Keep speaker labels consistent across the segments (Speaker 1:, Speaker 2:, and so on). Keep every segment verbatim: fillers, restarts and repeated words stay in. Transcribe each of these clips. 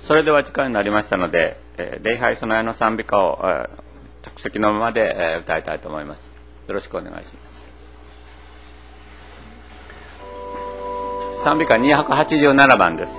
Speaker 1: それでは時間になりましたので、えー、礼拝その夜の賛美歌を、えー、着席のままで、えー、歌いたいと思います。よろしくお願いします。賛美歌にひゃくはちじゅうななばんです。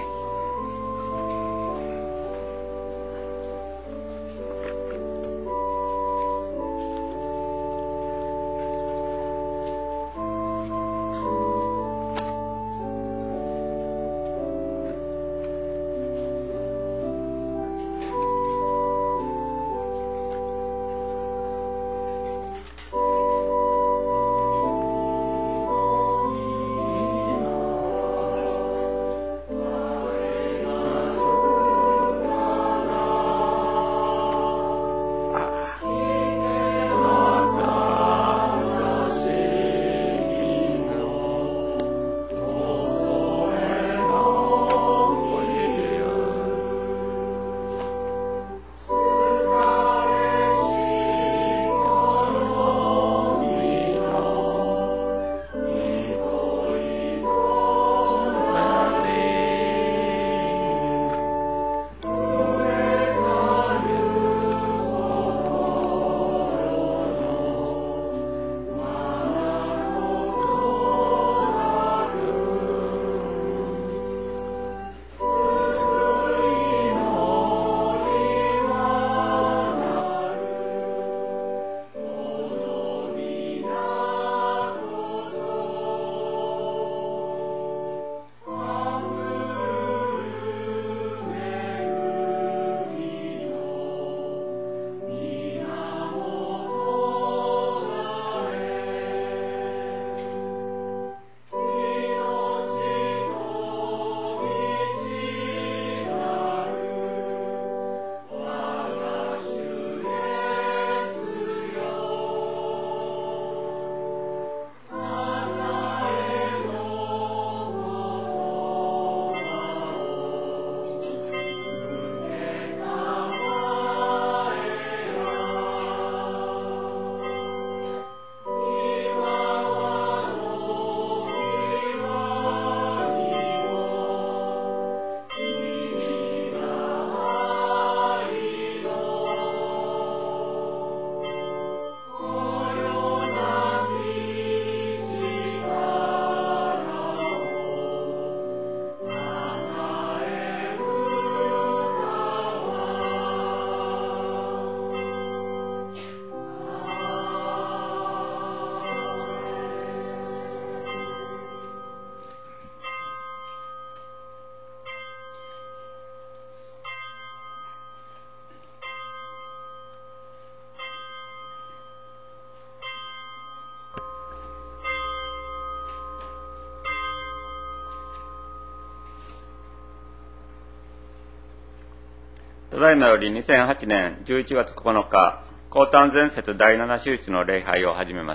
Speaker 1: ただいまよりにせんはちねんじゅういちがつここのか、降誕前節だいなな週の礼拝を始めます。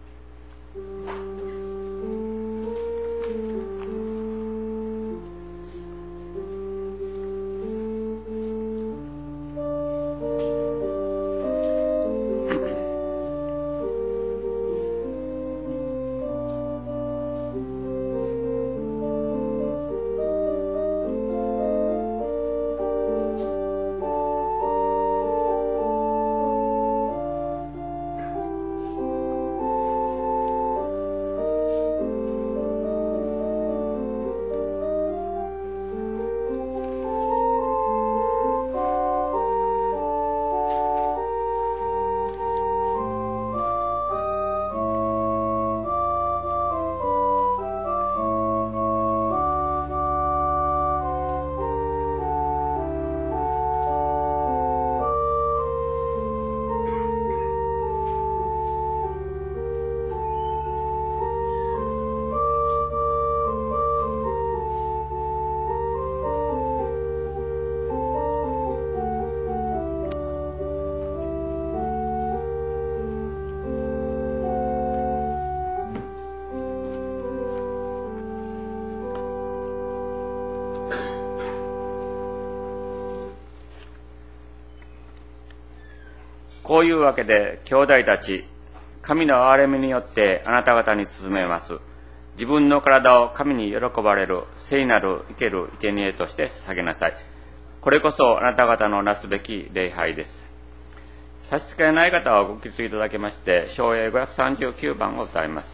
Speaker 1: こういうわけで兄弟たち、神の憐れみによってあなた方に進めます。自分の体を神に喜ばれる聖なる生ける生贄として捧げなさい。 これこそあなた方のなすべき礼拝です。差し支えない方はご起立いただけまして、唱詠ごひゃくさんじゅうきゅうばんを歌います。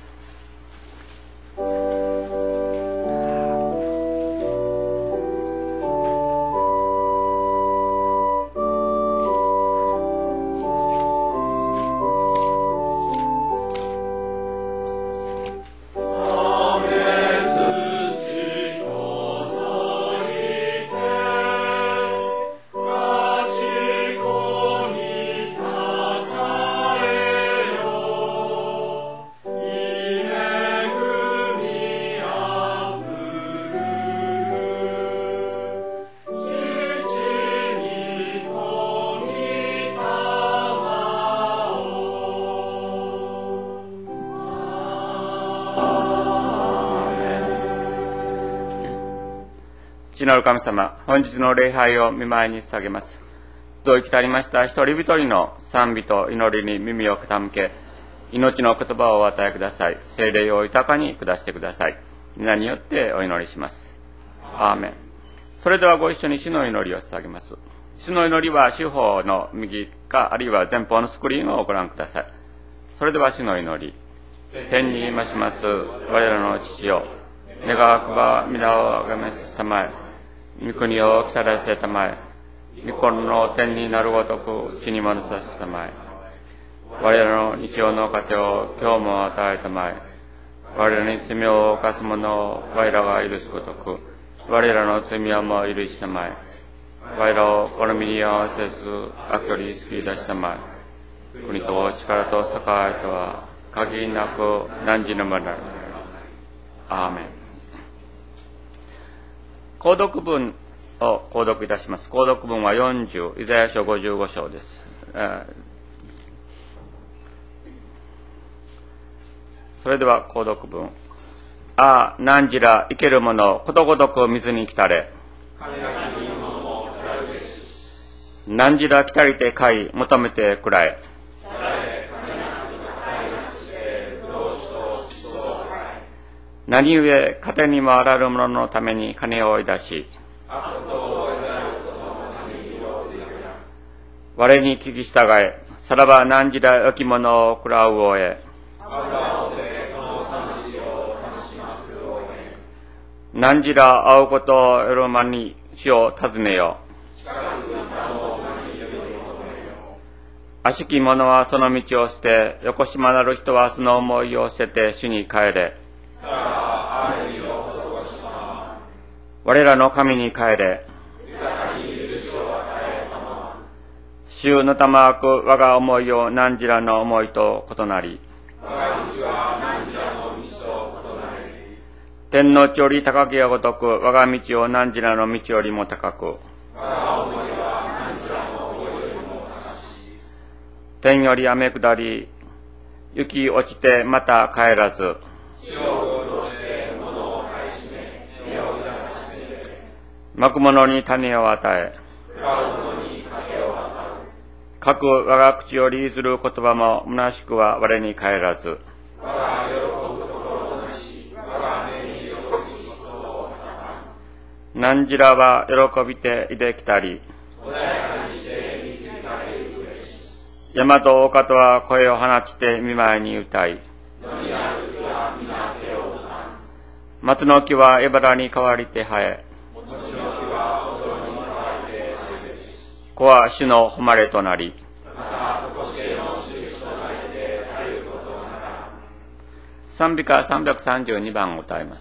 Speaker 1: 父なる神様、本日の礼拝を御前に捧げます。どう生きたりました一人一人の賛美と祈りに耳を傾け、命の言葉をお与えください。聖霊を豊かに下してください。皆によってお祈りします。アーメン。それではご一緒に主の祈りを捧げます。主の祈りは主法の右か、あるいは前方のスクリーンをご覧ください。それでは主の祈り。天に増します我らの父よ、願わくば皆をあがめさせたまえ。御国を来たらせたまえ。御心の天になるごとく地にもなさせたまえ。我らの日曜の糧を今日も与えたまえ。我らに罪を犯す者を我らが許すごとく、我らの罪をも許したまえ。我らを好みに合わせず悪より救い出したまえ。国と力と栄えとは限りなく汝のものなる。アーメン。購読文を購読いたします。購読文はよんじゅう、イザヤ書ごじゅうご章です。それでは購読文。ああ、汝ら生ける者、ことごとく水に来たれ。汝ら来たりて買い、求めてくらえ。何故、糧にもあらる者のために金を追い出し、我に聞き従え、さらば汝ら良きものを食らうおえ。汝ら会うことを得る間に主を訪ねよ。悪しき者はその道を捨て、よこしまなる人はその思いを捨てて主に帰れ。我らの神に帰れ。主のたまわく我が思いを汝らの思いと異なり。天の地より高きがごとく我が道を汝らの道よりも高く。天より雨下り、雪落ちてまた帰らず。まく者に種を与え、かく我が口より譲る言葉も虚しくは我に帰らず。汝らは喜びていできたり、山と丘とは声を放ちて見舞いに歌い、松の木は茨に変わりて生え、子は主の誉れとなり、賛美歌さんびゃくさんじゅうにばんを歌います。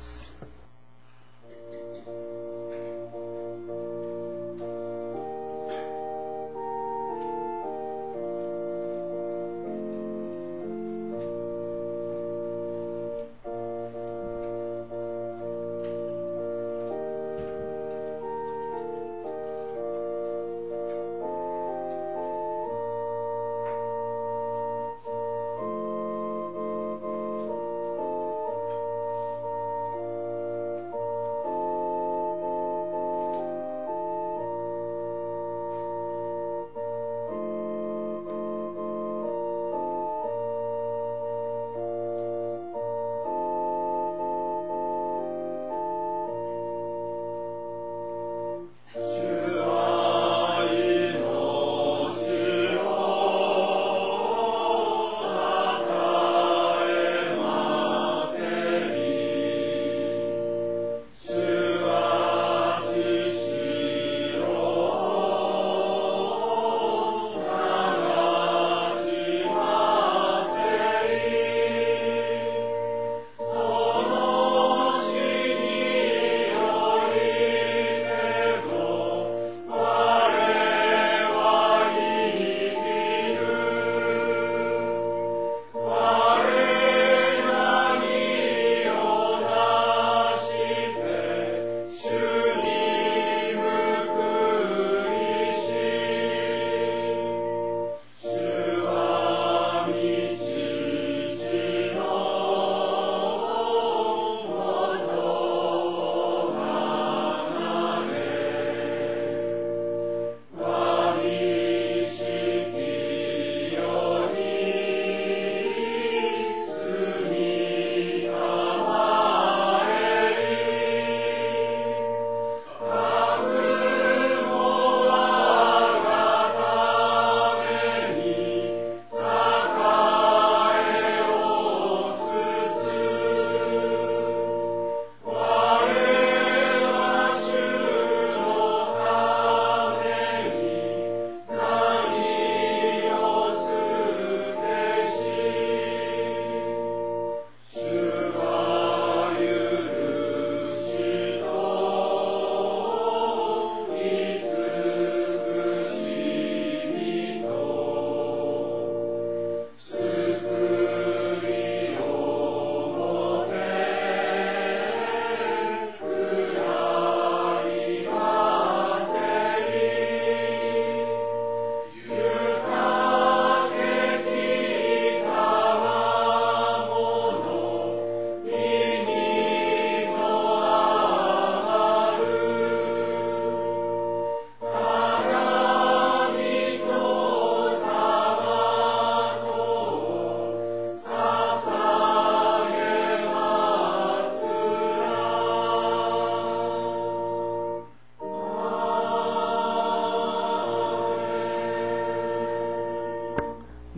Speaker 2: 「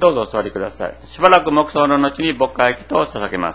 Speaker 1: どうぞお座りください。しばらく黙想の後に牧会祈祷を捧げます。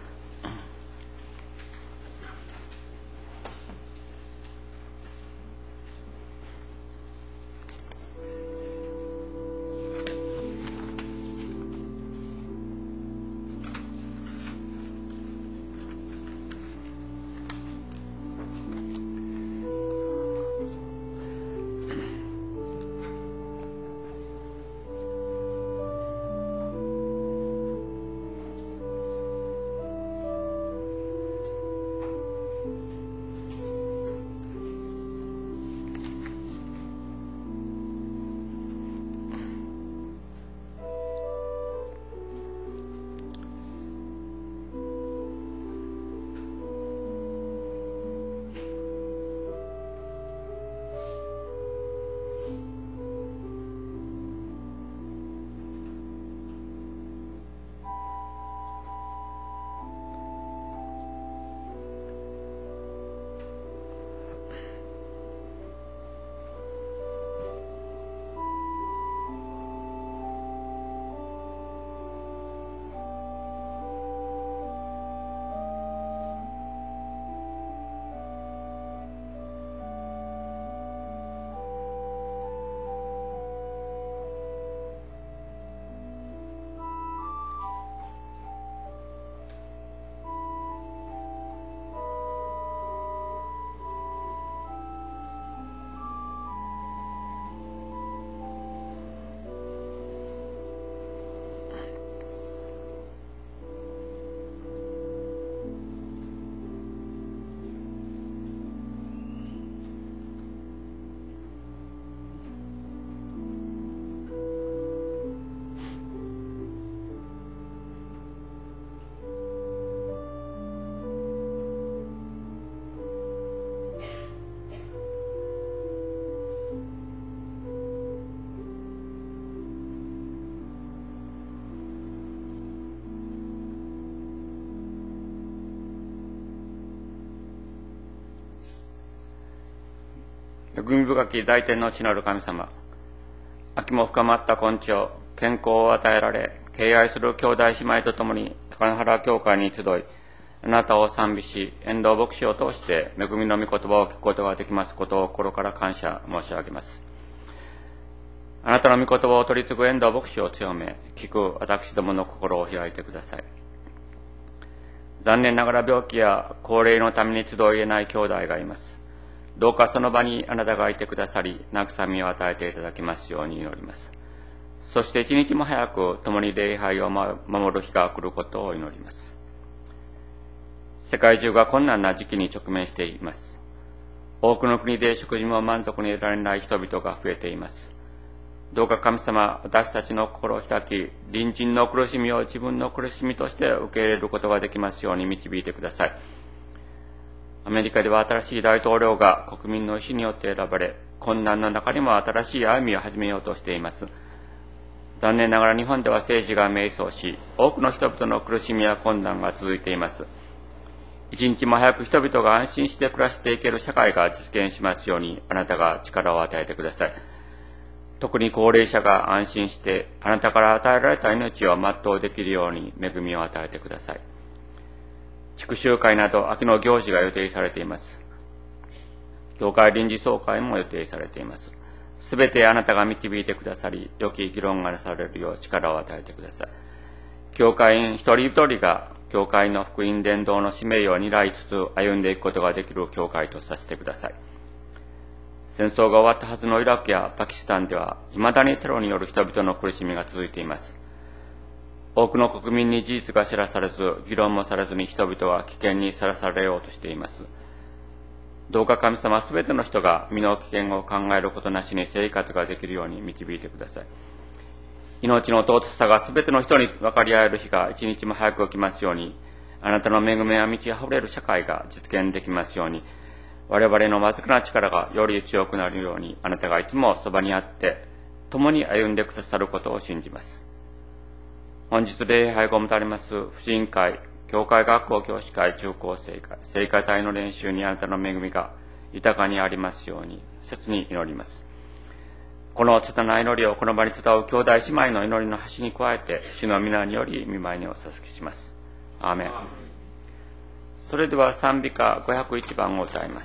Speaker 1: 恵み深き大天の地なる神様、秋も深まった今朝、健康を与えられ、敬愛する兄弟姉妹と共に高野原教会に集い、あなたを賛美し、遠藤牧師を通して恵みの御言葉を聞くことができますことを心から感謝申し上げます。あなたの御言葉を取り継ぐ遠藤牧師を強め、聞く私どもの心を開いてください。残念ながら病気や高齢のために集いえない兄弟がいます。どうかその場にあなたがいてくださり、慰みを与えていただきますように祈ります。そして一日も早く共に礼拝を守る日が来ることを祈ります。世界中が困難な時期に直面しています。多くの国で食事も満足に得られない人々が増えています。どうか神様、私たちの心を開き、隣人の苦しみを自分の苦しみとして受け入れることができますように導いてください。アメリカでは新しい大統領が国民の意思によって選ばれ、困難の中にも新しい歩みを始めようとしています。残念ながら日本では政治が迷走し、多くの人々の苦しみや困難が続いています。一日も早く人々が安心して暮らしていける社会が実現しますように、あなたが力を与えてください。特に高齢者が安心して、あなたから与えられた命を全うできるように恵みを与えてください。祝週会など秋の行事が予定されています。教会臨時総会も予定されています。すべてあなたが導いてくださり、良き議論がなされるよう力を与えてください。教会員一人一人が教会の福音伝道の使命を担いつつ歩んでいくことができる教会とさせてください。戦争が終わったはずのイラクやパキスタンでは、未だにテロによる人々の苦しみが続いています。多くの国民に事実が知らされず、議論もされずに人々は危険にさらされようとしています。どうか神様すべての人が身の危険を考えることなしに生活ができるように導いてください。命の尊さがすべての人に分かり合える日が一日も早く起きますように、あなたの恵みや満ち溢れる社会が実現できますように、我々のわずかな力がより強くなるように、あなたがいつもそばにあって、共に歩んでくださることを信じます。本日礼拝後もたれます婦人会、教会学校教師会、中高生会、聖歌隊の練習にあなたの恵みが豊かにありますように、切に祈ります。 この拙い祈りをこの場に伝う兄弟姉妹の祈りの端に加えて、主の皆により御前にお授けします。アーメン。それでは賛美歌ごひゃくいちばんを歌います。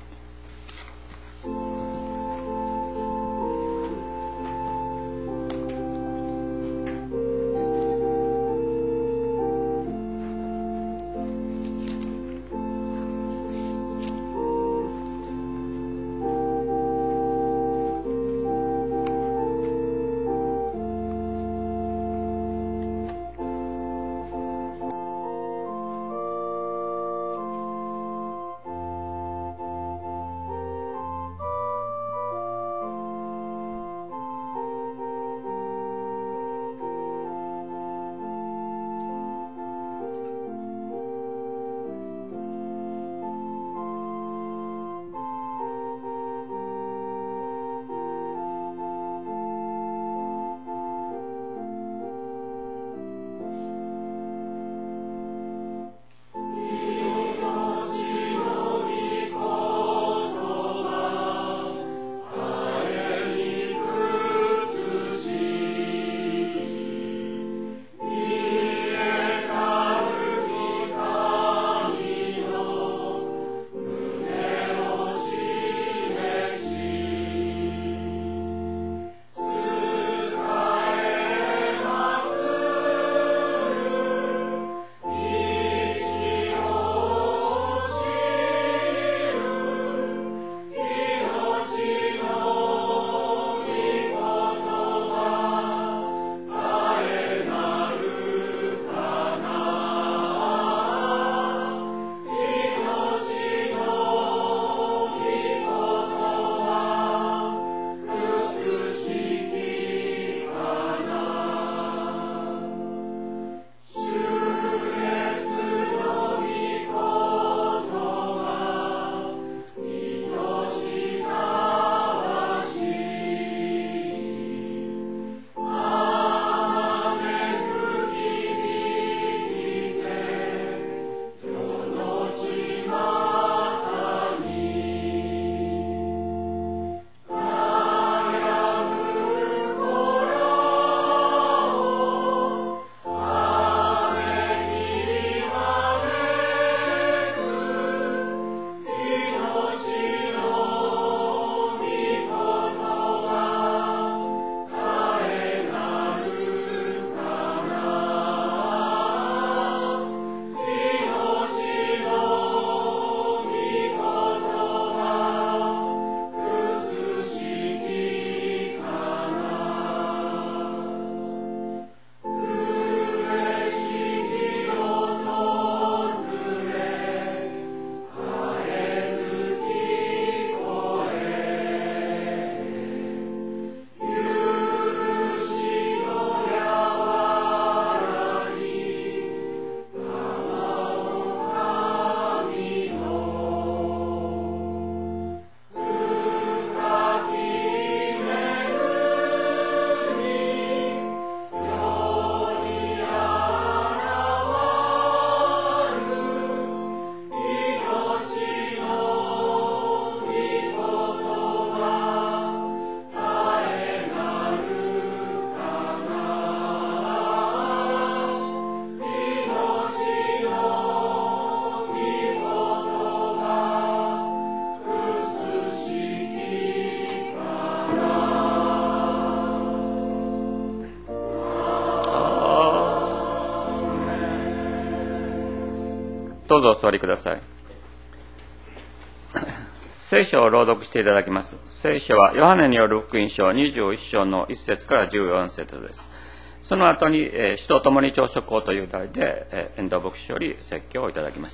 Speaker 1: どうぞお座りください。聖書を朗読していただきます。聖書はヨハネによる福音書にじゅういっ章のいち節からじゅうよん節です。その後に、えー、主と共に朝食をという題で、えー、遠藤牧師より説教をいただきます。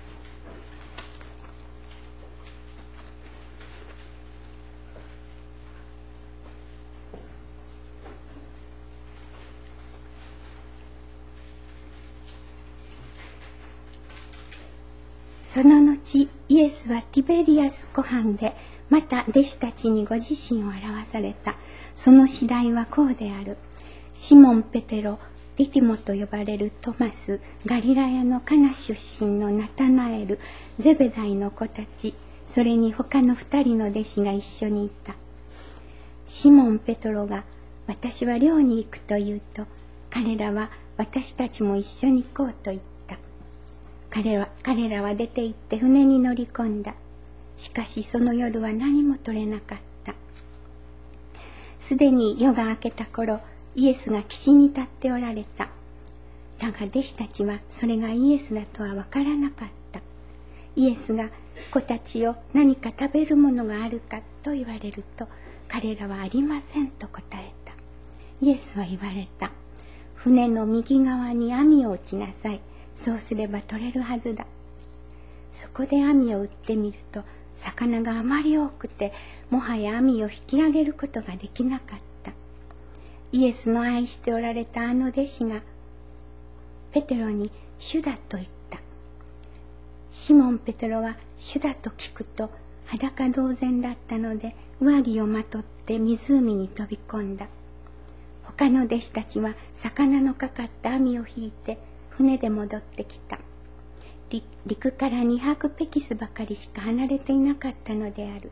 Speaker 2: その後、イエスはティベリアス湖畔でまた弟子たちにご自身を表された。その次第はこうである。シモン・ペテロ、ディティモと呼ばれるトマス、ガリラヤのカナ出身のナタナエル、ゼベダイの子たち、それに他の二人の弟子が一緒にいた。 シモン・ペトロが私は漁に行くと言うと、彼らは私たちも一緒に行こうと言った。彼は、彼らは出て行って船に乗り込んだ。しかしその夜は何も取れなかった。すでに夜が明けた頃、イエスが岸に立っておられた。だが弟子たちはそれがイエスだとは分からなかった。イエスが子たちよ、何か食べるものがあるかと言われると、彼らはありませんと答えた。イエスは言われた。船の右側に網を打ちなさい。そうすれば取れるはずだ。そこで網を打ってみると、魚があまり多くて、もはや網を引き上げることができなかった。イエスの愛しておられたあの弟子が、ペテロに主だと言った。シモン・ペテロは主だと聞くと裸同然だったので、上着をまとって湖に飛び込んだ。他の弟子たちは魚のかかった網を引いて船で戻ってきた。陸からにひゃくペキスばかりしか離れていなかったのである。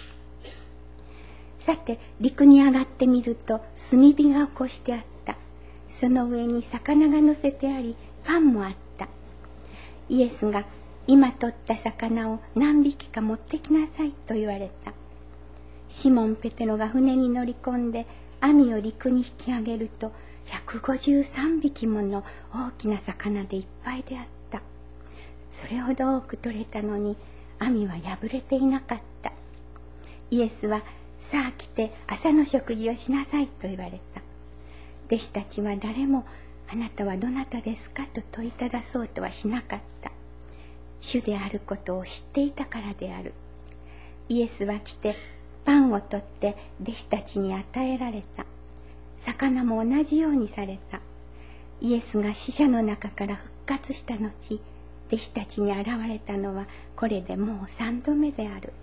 Speaker 2: さて、陸に上がってみると炭火が起こしてあった。その上に魚が乗せてあり、パンもあった。イエスが、今取った魚を何匹か持ってきなさいと言われた。シモン・ペテロが船に乗り込んで網を陸に引き上げると、ひゃくごじゅうさんびきもの大きな魚でいっぱいであった。それほど多く取れたのに網は破れていなかった。イエスは、さあ来て朝の食事をしなさいと言われた。弟子たちは誰も、あなたはどなたですかと問いただそうとはしなかった。主であることを知っていたからである。イエスは来てパンを取って弟子たちに与えられた。魚も同じようにされた。イエスが死者の中から復活した後、弟子たちに現れたのはこれでもう三度目である。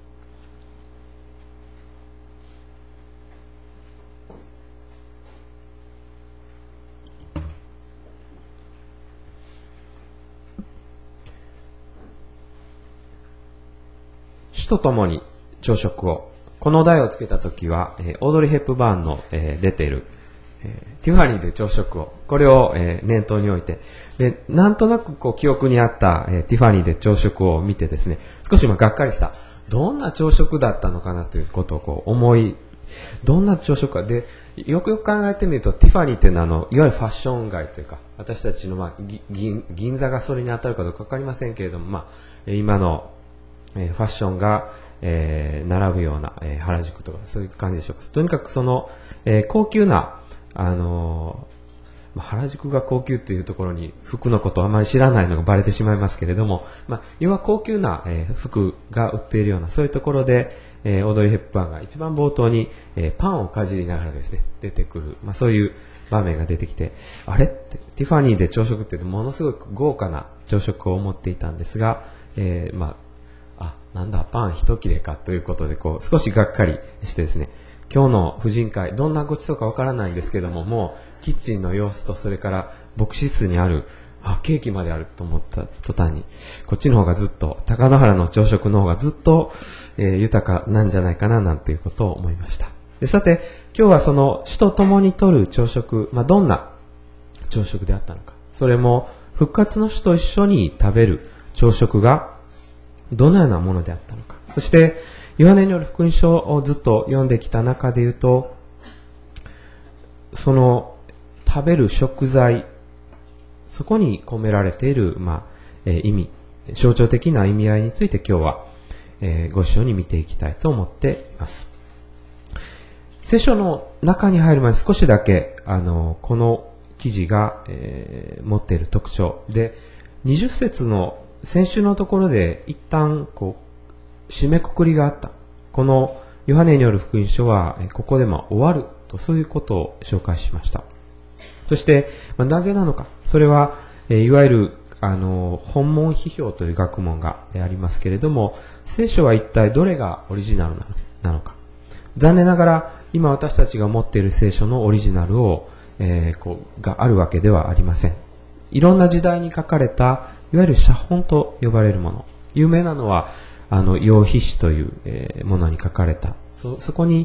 Speaker 3: 主と共に朝食を。この題をつけたときは、えー、オードリー・ヘップバーンの、えー、出ている、えー、ティファニーで朝食を。これを、えー、念頭に置いて、で、なんとなくこう記憶にあった、えー、ティファニーで朝食を見てですね、少し今がっかりした。どんな朝食だったのかなということをこう思い、どんな朝食か。で、よくよく考えてみると、ティファニーっていうのはあの、いわゆるファッション街というか、私たちの、まあ、銀、銀座がそれに当たるかどうかわかりませんけれども、まあ、今の、えー、ファッションが、えー、並ぶような、えー、原宿とかそういう感じでしょうか。とにかくその、えー、高級な、あのーまあ、原宿が高級っていうところに服のことをあまり知らないのがバレてしまいますけれども、まあ、要は高級な、えー、服が売っているようなそういうところで、えー、オードリー・ヘップバーンが一番冒頭に、えー、パンをかじりながらですね出てくる、まあ、そういう場面が出てきて、あれってティファニーで朝食ってものすごく豪華な朝食を思っていたんですが、えー、まああ、なんだ、パン一切れかということで、こう、少しがっかりしてですね、今日の婦人会、どんなごちそうかわからないんですけども、もう、キッチンの様子と、それから、牧師室にある、あ、ケーキまであると思った途端に、こっちの方がずっと、高野原の朝食の方がずっと、えー、豊かなんじゃないかな、なんていうことを思いました。で、さて、今日はその、主と共にとる朝食、まあ、どんな朝食であったのか、それも、復活の主と一緒に食べる朝食が、どのようなものであったのか。そして、ヨハネによる福音書をずっと読んできた中で言うと、その食べる食材、そこに込められている、まあえー、意味、象徴的な意味合いについて今日は、えー、ご一緒に見ていきたいと思っています。聖書の中に入る前に少しだけ、あの、この記事が、えー、持っている特徴で、にじゅっ節の先週のところで一旦こう締めくくりがあった。このヨハネによる福音書はここでも終わると、そういうことを紹介しました。そして、まあ、なぜなのか。それは、いわゆるあの本門批評という学問がありますけれども、聖書は一体どれがオリジナルなのか。残念ながら今私たちが持っている聖書のオリジナルを、えー、こうがあるわけではありません。いろんな時代に書かれたいわゆる写本と呼ばれるもの。有名なのは、あの、羊皮紙という、えー、ものに書かれた。そ、そこに、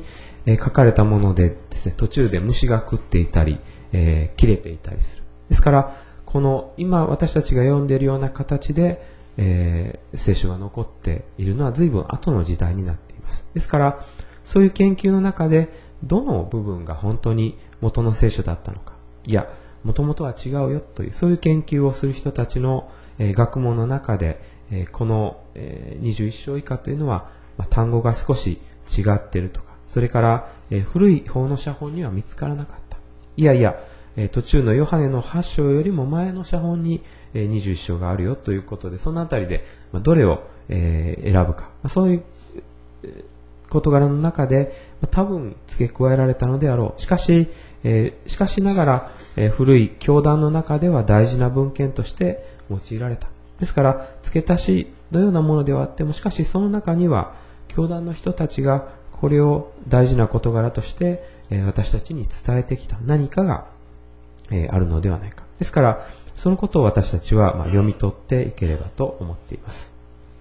Speaker 3: えー、書かれたものでですね、途中で虫が食っていたり、えー、切れていたりする。ですから、この今私たちが読んでいるような形で、えー、聖書が残っているのは随分後の時代になっています。ですから、そういう研究の中で、どの部分が本当に元の聖書だったのか、いや、もともとは違うよという、そういう研究をする人たちの、えー、学問の中で、えー、この、えー、にじゅういっ章以下というのは、まあ、単語が少し違っているとか、それから、えー、古い方の写本には見つからなかった。いやいや、えー、途中のヨハネのはち章よりも前の写本に、えー、にじゅういっ章があるよということで、そのあたりで、まあ、どれを、えー、選ぶか、まあ、そういう、えー事柄の中で多分付け加えられたのであろう。しかし、えー、しかしながら、えー、古い教団の中では大事な文献として用いられた。ですから、付け足しのようなものではあっても、しかしその中には教団の人たちがこれを大事な事柄として、えー、私たちに伝えてきた何かが、えー、あるのではないか。ですから、そのことを私たちは、まあ、読み取っていければと思っています。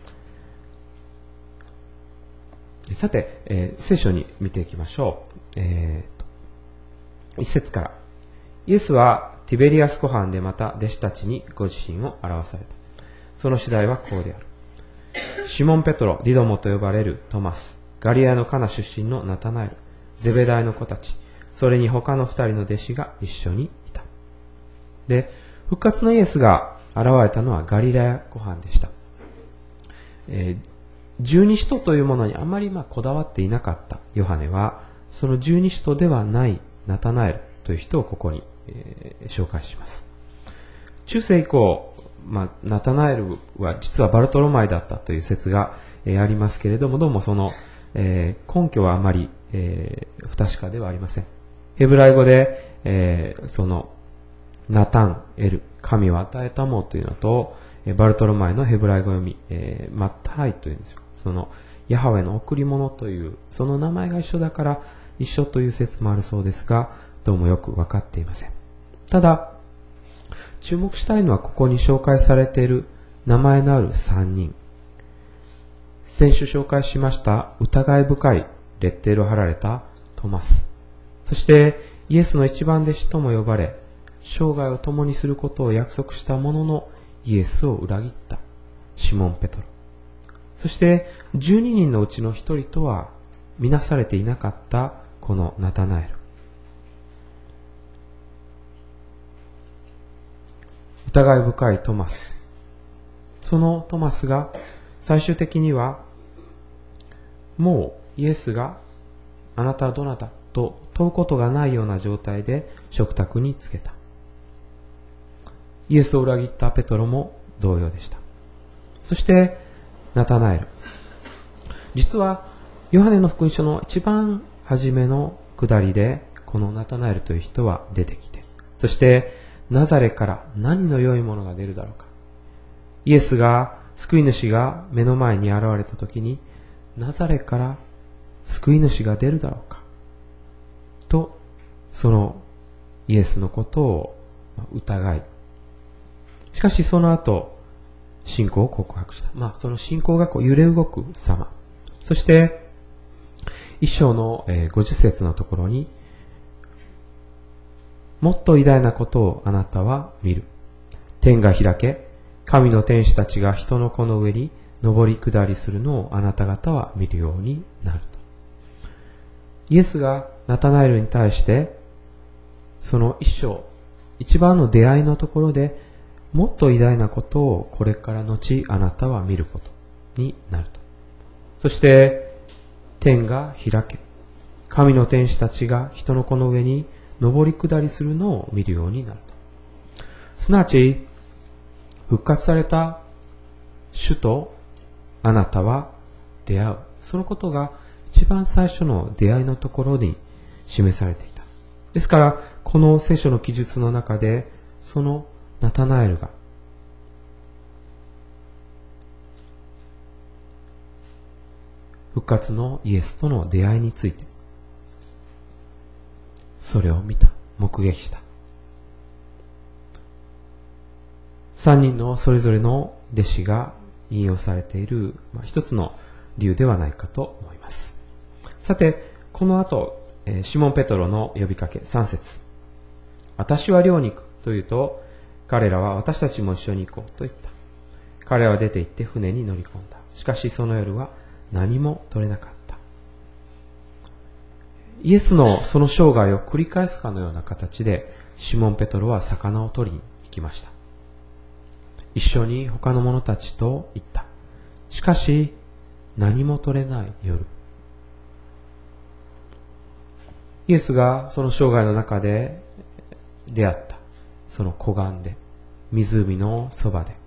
Speaker 3: さて、えー、聖書に見ていきましょう。えー、一節から。イエスはティベリアス湖畔でまた弟子たちにご自身を表された。その次第はこうである。シモン・ペトロ、ディドモと呼ばれるトマス、ガリアのカナ出身のナタナエル、ゼベダイの子たち、それに他の二人の弟子が一緒にいた。で、復活のイエスが現れたのはガリラヤ湖畔でした。えー十二使徒というものにあまりまあこだわっていなかったヨハネは、その十二使徒ではないナタナエルという人をここに、えー、紹介します。中世以降、まあ、ナタナエルは実はバルトロマイだったという説が、えー、ありますけれども、どうもその、えー、根拠はあまり、えー、不確かではありません。ヘブライ語で、えー、そのナタンエル、神を与えたもというのと、バルトロマイのヘブライ語読み、えー、マッタイというんですよ。そのヤハウェの贈り物というその名前が一緒だから一緒という説もあるそうですが、どうもよく分かっていません。ただ注目したいのはここに紹介されている名前のある三人。先週紹介しました疑い深いレッテールを貼られたトマス、そしてイエスの一番弟子とも呼ばれ生涯を共にすることを約束したもののイエスを裏切ったシモン・ペトロ、そしてじゅうににんのうちの一人とは見なされていなかったこのナタナエル。疑い深いトマス。そのトマスが最終的にはもうイエスがあなたはどなたと問うことがないような状態で食卓につけた。イエスを裏切ったペトロも同様でした。そしてナタナエル。実はヨハネの福音書の一番初めの下りでこのナタナエルという人は出てきて、そしてナザレから何の良いものが出るだろうか。イエスが救い主が目の前に現れた時にナザレから救い主が出るだろうかと、そのイエスのことを疑い、しかしその後信仰を告白した。まあ、その信仰がこう揺れ動く様。そして、一章のごじゅっ節のところに、もっと偉大なことをあなたは見る。天が開け、神の天使たちが人の子の上に上り下りするのをあなた方は見るようになると。イエスがナタナエルに対して、その一章、一番の出会いのところで、もっと偉大なことをこれから後あなたは見ることになると。そして天が開け、神の天使たちが人の子の上に上り下りするのを見るようになると。すなわち復活された主とあなたは出会う。そのことが一番最初の出会いのところに示されていた。ですからこの聖書の記述の中でそのナタナエルが復活のイエスとの出会いについてそれを見た、目撃した。三人のそれぞれの弟子が引用されている、まあ、一つの理由ではないかと思います。さて、 この後、シモン・ペトロの呼びかけ、さん節。私は漁に行くと言うと、彼らは私たちも一緒に行こうと言った。彼らは出て行って船に乗り込んだ。しかしその夜は何も取れなかった。イエスのその生涯を繰り返すかのような形で、シモン・ペトロは魚を取りに行きました。一緒に他の者たちと行った。しかし何も取れない夜。イエスがその生涯の中で出会ったその湖岸で、湖のそばで、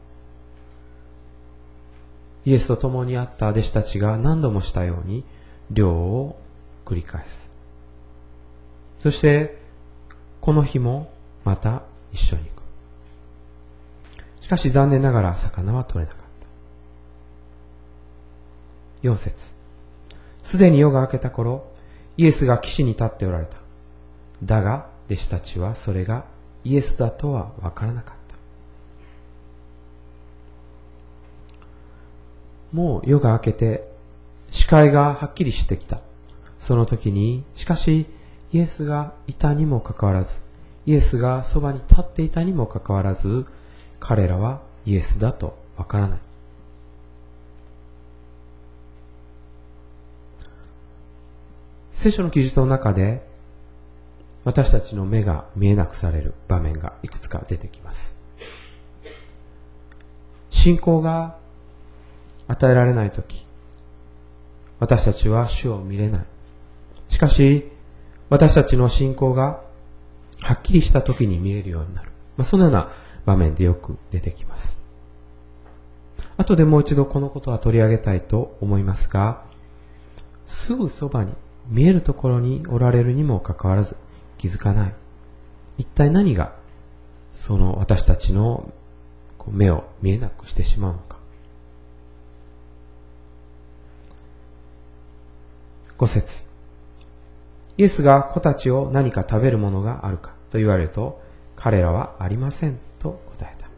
Speaker 3: イエスと共にあった弟子たちが何度もしたように漁を繰り返す。そしてこの日もまた一緒に行く。しかし残念ながら魚は取れなかった。よん節。すでに夜が明けた頃、イエスが岸に立っておられた。だが弟子たちはそれがイエスだとは分からなかった。もう夜が明けて視界がはっきりしてきた。その時に、しかしイエスがいたにもかかわらず、イエスがそばに立っていたにもかかわらず、彼らはイエスだとわからない。聖書の記述の中で、私たちの目が見えなくされる場面がいくつか出てきます。信仰が与えられないとき、私たちは主を見れない。しかし、私たちの信仰がはっきりしたときに見えるようになる。まあ、そのような場面でよく出てきます。後でもう一度このことは取り上げたいと思いますが、すぐそばに見えるところにおられるにもかかわらず気づかない。一体何がその私たちの目を見えなくしてしまうのか。ご節。イエスが子たちを何か食べるものがあるかと言われると、彼らはありませんと答えた。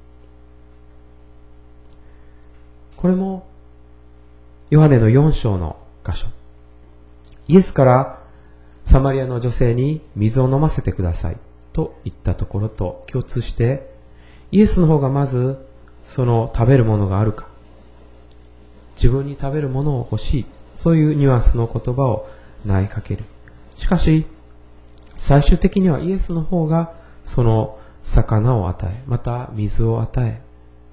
Speaker 3: これもヨハネのよん章の箇所。イエスからサマリアの女性に水を飲ませてくださいと言ったところと共通して、イエスの方がまずその食べるものがあるか、自分に食べるものを欲しい、そういうニュアンスの言葉を投げかける。しかし最終的にはイエスの方がその魚を与え、また水を与え、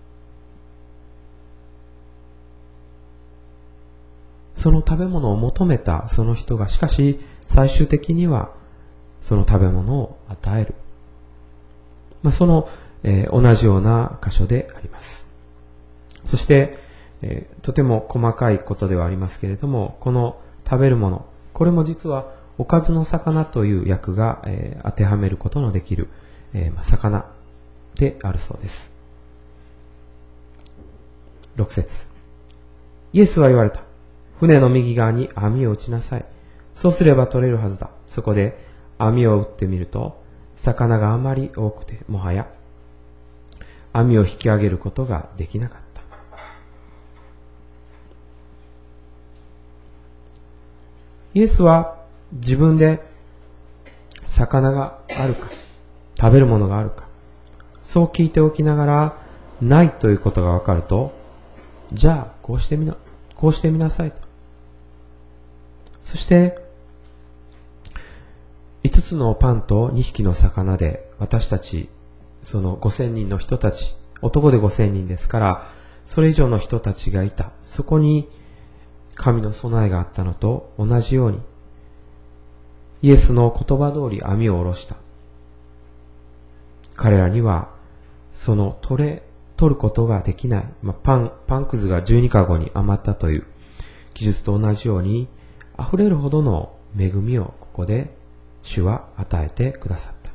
Speaker 3: その食べ物を求めたその人が、しかし最終的にはその食べ物を与える。まあ、その、えー、同じような箇所であります。そして、えー、とても細かいことではありますけれども、この食べるもの、これも実はおかずの魚という訳が、えー、当てはめることのできる、えーまあ、魚であるそうです。ろく節。イエスは言われた。船の右側に網を打ちなさい。そうすれば取れるはずだ。そこで網を打ってみると、魚があまり多くて、もはや網を引き上げることができなかった。イエスは自分で魚があるか、食べるものがあるか、そう聞いておきながら、ないということがわかると、じゃあこうしてみな、こうしてみなさいと。そしていつつのパンとにひきの魚で私たちそのごせんにんの人たち、男でごせんにんですから、それ以上の人たちがいた。そこに神の備えがあったのと同じように、イエスの言葉通り網を下ろした。彼らにはその取れ取ることができない、まあ、パンパンくずがじゅうにかごに余ったという記述と同じように、溢れるほどの恵みをここで主は与えてくださった。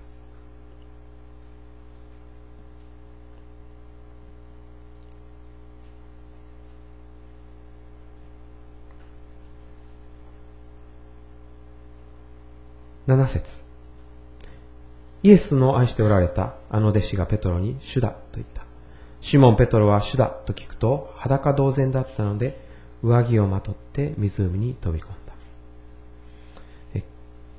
Speaker 3: なな節。イエスの愛しておられたあの弟子がペトロに主だと言った。シモン・ペトロは主だと聞くと裸同然だったので、上着をまとって湖に飛び込んだ。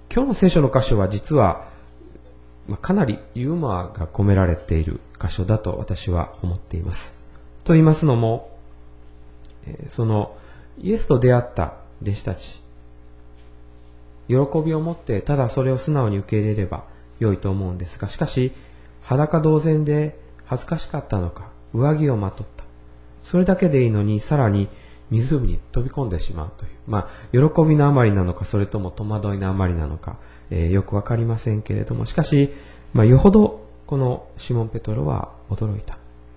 Speaker 3: 今日の聖書の箇所は実は、まあ、かなりユーモアが込められている箇所だと私は思っています。と言いますのも、そのイエスと出会った弟子たち、喜びを持ってただそれを素直に受け入れれば良いと思うんですが、しかし裸同然で恥ずかしかったのか、上着をまとった。それだけでいいのにさらに湖に飛び込んでしまうという。まあ、喜びのあまりなのか、それとも戸惑いのあまりなのか、えー、よくわかりませんけれども、しかし、まあ、よほどこのシモン・ペトロは驚いた。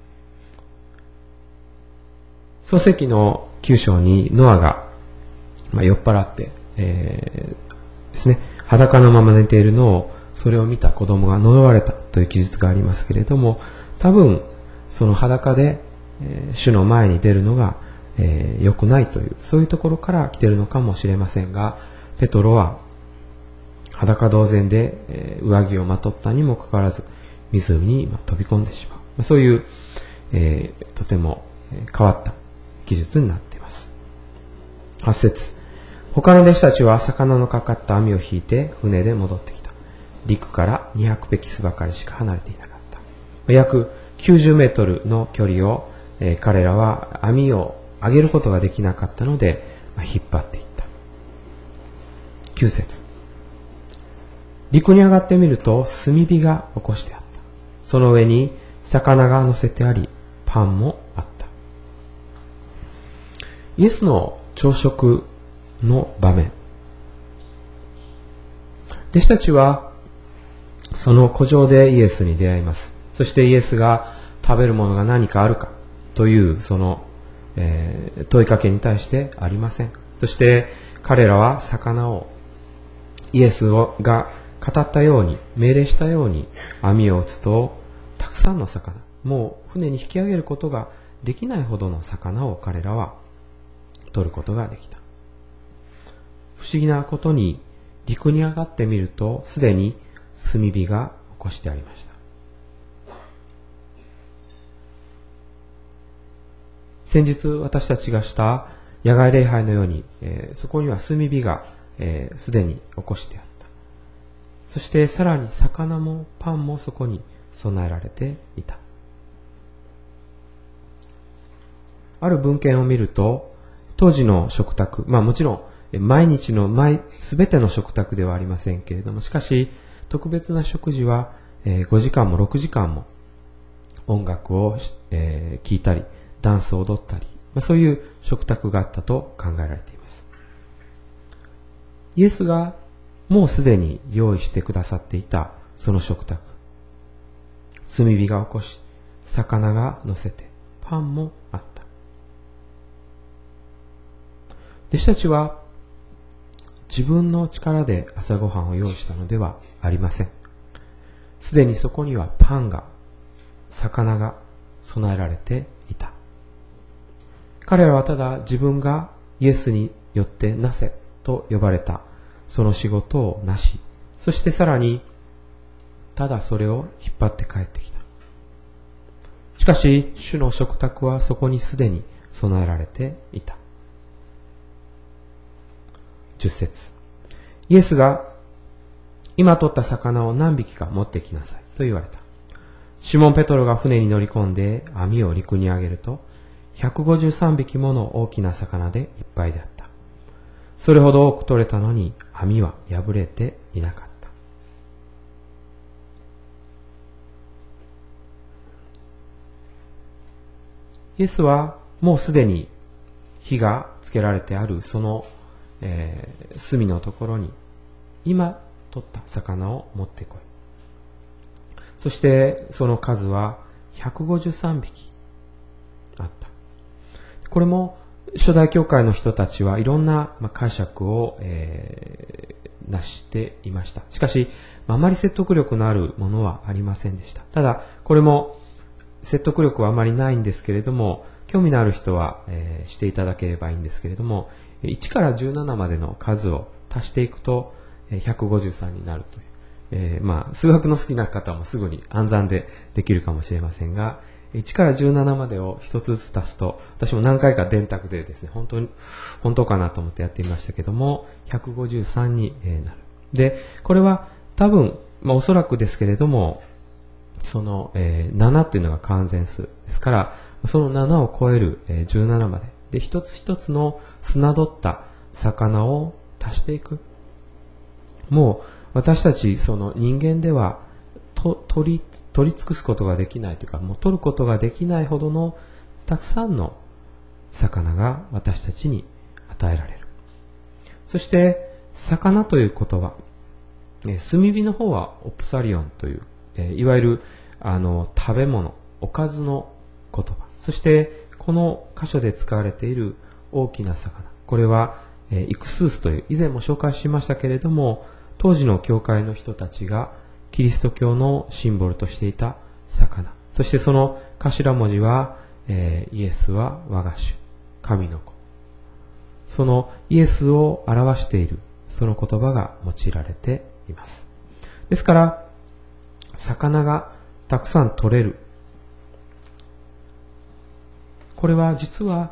Speaker 3: 創世記のきゅう章にノアが、まあ、酔っ払って、えー、ですね、裸のまま寝ているのを、それを見た子供が呪われたという記述がありますけれども、多分、その裸で、えー、主の前に出るのが、えー、良くないという、そういうところから来ているのかもしれませんが、ペトロは裸同然で、えー、上着をまとったにもかかわらず、湖に飛び込んでしまう。そういう、えー、とても変わった記述になっています。はち節。他の弟子たちは魚のかかった網を引いて船で戻ってきた。陸からにひゃくべきすばかりしか離れていなかった。約きゅうじゅうメートルの距離を、えー、彼らは網を上げることができなかったので、まあ、引っ張っていった。きゅう節。陸に上がってみると炭火が起こしてあった。その上に魚が乗せてあり、パンもあった。イエスの朝食の場面。弟子たちはその湖上でイエスに出会います。そしてイエスが食べるものが何かあるかというその、えー、問いかけに対してありません。そして彼らは魚をイエスが語ったように、命令したように網を打つと、たくさんの魚、もう船に引き上げることができないほどの魚を彼らは取ることができた。不思議なことに、陸に上がってみると、すでに炭火が起こしてありました。先日私たちがした野外礼拝のように、えー、そこには炭火がすで、えー、に起こしてあった。そしてさらに魚もパンもそこに備えられていた。ある文献を見ると、当時の食卓、まあもちろん毎日の毎すべての食卓ではありませんけれども、しかし特別な食事はごじかんもろくじかんも音楽を聴いたり、ダンスを踊ったり、まあ、そういう食卓があったと考えられています。イエスがもうすでに用意してくださっていたその食卓。炭火が起こし、魚が乗せて、パンもあった。弟子たちは自分の力で朝ごはんを用意したのではありません。すでにそこにはパンが、魚が備えられていた。彼らはただ自分がイエスによってなせと呼ばれたその仕事をなし、そしてさらにただそれを引っ張って帰ってきた。しかし主の食卓はそこにすでに備えられていた。じゅっ節。イエスが今取った魚を何匹か持ってきなさいと言われた。シモン・ペトロが船に乗り込んで網を陸に上げると、ひゃくごじゅうさんびきもの大きな魚でいっぱいであった。それほど多く取れたのに網は破れていなかった。イエスはもうすでに火がつけられてあるその、えー、炭のところに今取った魚を持ってこい。そしてその数はひゃくごじゅうさんびきあった。これも初代教会の人たちはいろんな解釈を、えー、なしていました。しかし、あまり説得力のあるものはありませんでした。ただ、これも説得力はあまりないんですけれども、興味のある人は、えー、していただければいいんですけれども、いちからじゅうななまでの数を足していくとひゃくごじゅうさんになるという。えー、まあ、数学の好きな方もすぐに暗算でできるかもしれませんが、いちからじゅうななまでを一つずつ足すと、私も何回か電卓でですね、本当に、本当かなと思ってやってみましたけども、ひゃくごじゅうさんになる。 で、これは多分、まあおそらくですけれども、その、えー、ななというのが完全数ですから、そのななを超える、えー、じゅうななまで。で、一つ一つの砂取った魚を足していく。もう、私たち、その人間では、と、取り、取り尽くすことができないというか、もう取ることができないほどのたくさんの魚が私たちに与えられる。そして、魚という言葉、えー、炭火の方はオプサリオンという、えー、いわゆる、あの、食べ物、おかずの言葉。そして、この箇所で使われている大きな魚。これは、えー、イクスースという、以前も紹介しましたけれども、当時の教会の人たちがキリスト教のシンボルとしていた魚。そしてその頭文字は、えー、イエスは我が主、神の子。そのイエスを表している、その言葉が用いられています。ですから、魚がたくさん取れる。これは実は、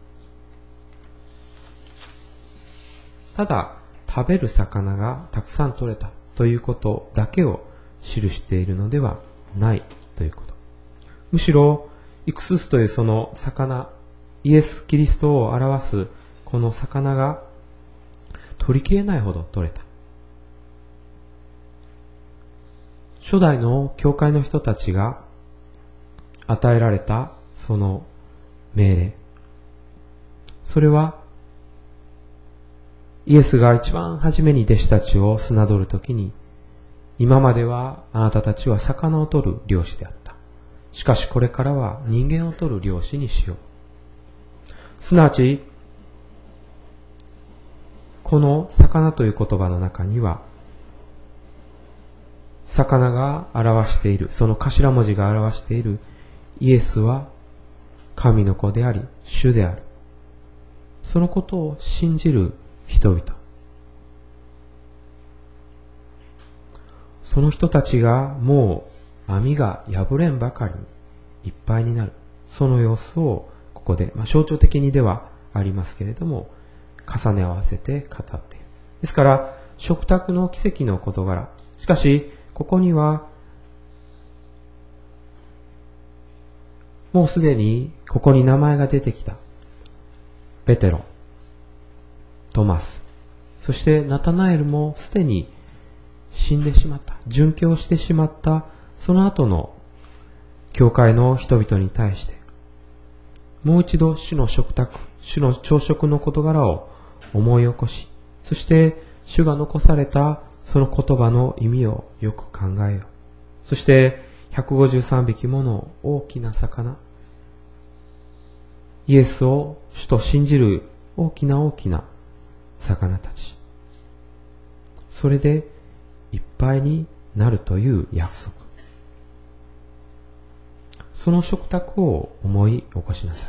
Speaker 3: ただ食べる魚がたくさん取れたということだけを記しているのではないということ。むしろ、イクススというその魚、イエス・キリストを表すこの魚が取りきれないほど取れた。初代の教会の人たちが与えられたその命令。それは、イエスが一番初めに弟子たちを砂取るときに、今まではあなたたちは魚を取る漁師であった。しかしこれからは人間を取る漁師にしよう。すなわち、この魚という言葉の中には、魚が表している、その頭文字が表しているイエスは神の子であり、主である。そのことを信じる人々。その人たちがもう網が破れんばかりにいっぱいになる。その様子をここで、まあ、象徴的にではありますけれども、重ね合わせて語っている。ですから、食卓の奇跡の事柄。しかし、ここには、もうすでにここに名前が出てきた。ペテロ、トマス、そしてナタナエルもすでに死んでしまった。殉教してしまった、その後の教会の人々に対して、もう一度主の食卓、主の朝食の事柄を思い起こし、そして主が残されたその言葉の意味をよく考えよう。そしてひゃくごじゅうさんびきもの大きな魚、イエスを主と信じる大きな大きな魚たち。それでいっぱいになるという約束。その食卓を思い起こしなさい。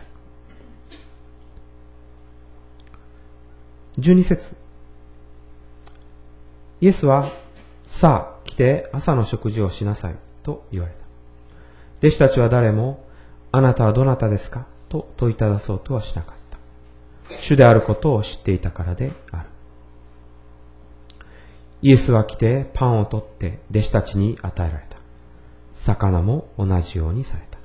Speaker 3: じゅうに節。イエスは、さあ来て朝の食事をしなさいと言われた。弟子たちは誰も、あなたはどなたですかと問いただそうとはしなかった。主であることを知っていたからである。イエスは来てパンを取って弟子たちに与えられた。魚も同じようにされた。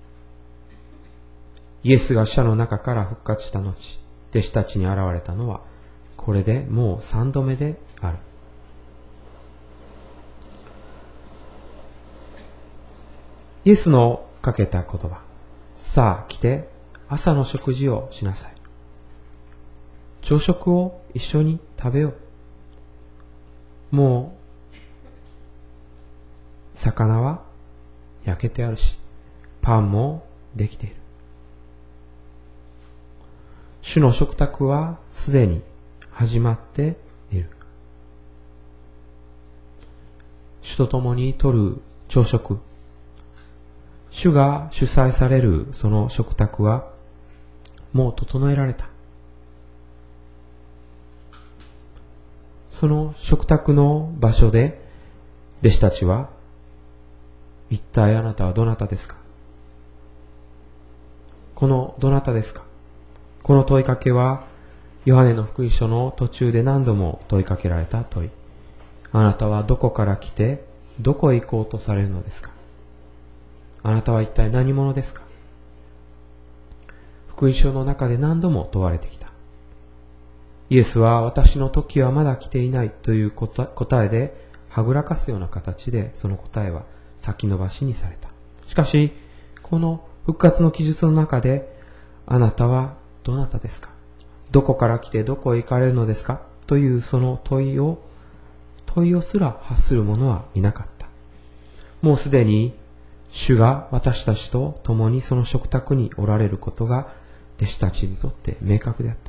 Speaker 3: イエスが死者の中から復活した後、弟子たちに現れたのは、これでもう三度目である。イエスのかけた言葉、さあ来て朝の食事をしなさい。朝食を一緒に食べよう。もう魚は焼けてあるし、パンもできている。主の食卓はすでに始まっている。主と共にとる朝食、主が主催されるその食卓はもう整えられた。その食卓の場所で弟子たちは、一体あなたはどなたですか？このどなたですか？この問いかけはヨハネの福音書の途中で何度も問いかけられた問い。 あなたはどこから来て、どこへ行こうとされるのですか？あなたは一体何者ですか？福音書の中で何度も問われてきた。イエスは私の時はまだ来ていないという答えではぐらかすような形でその答えは先延ばしにされた。しかし、この復活の記述の中で、あなたはどなたですか？どこから来てどこへ行かれるのですか？というその問いを、問いをすら発する者はいなかった。もうすでに主が私たちと共にその食卓におられることが弟子たちにとって明確であった。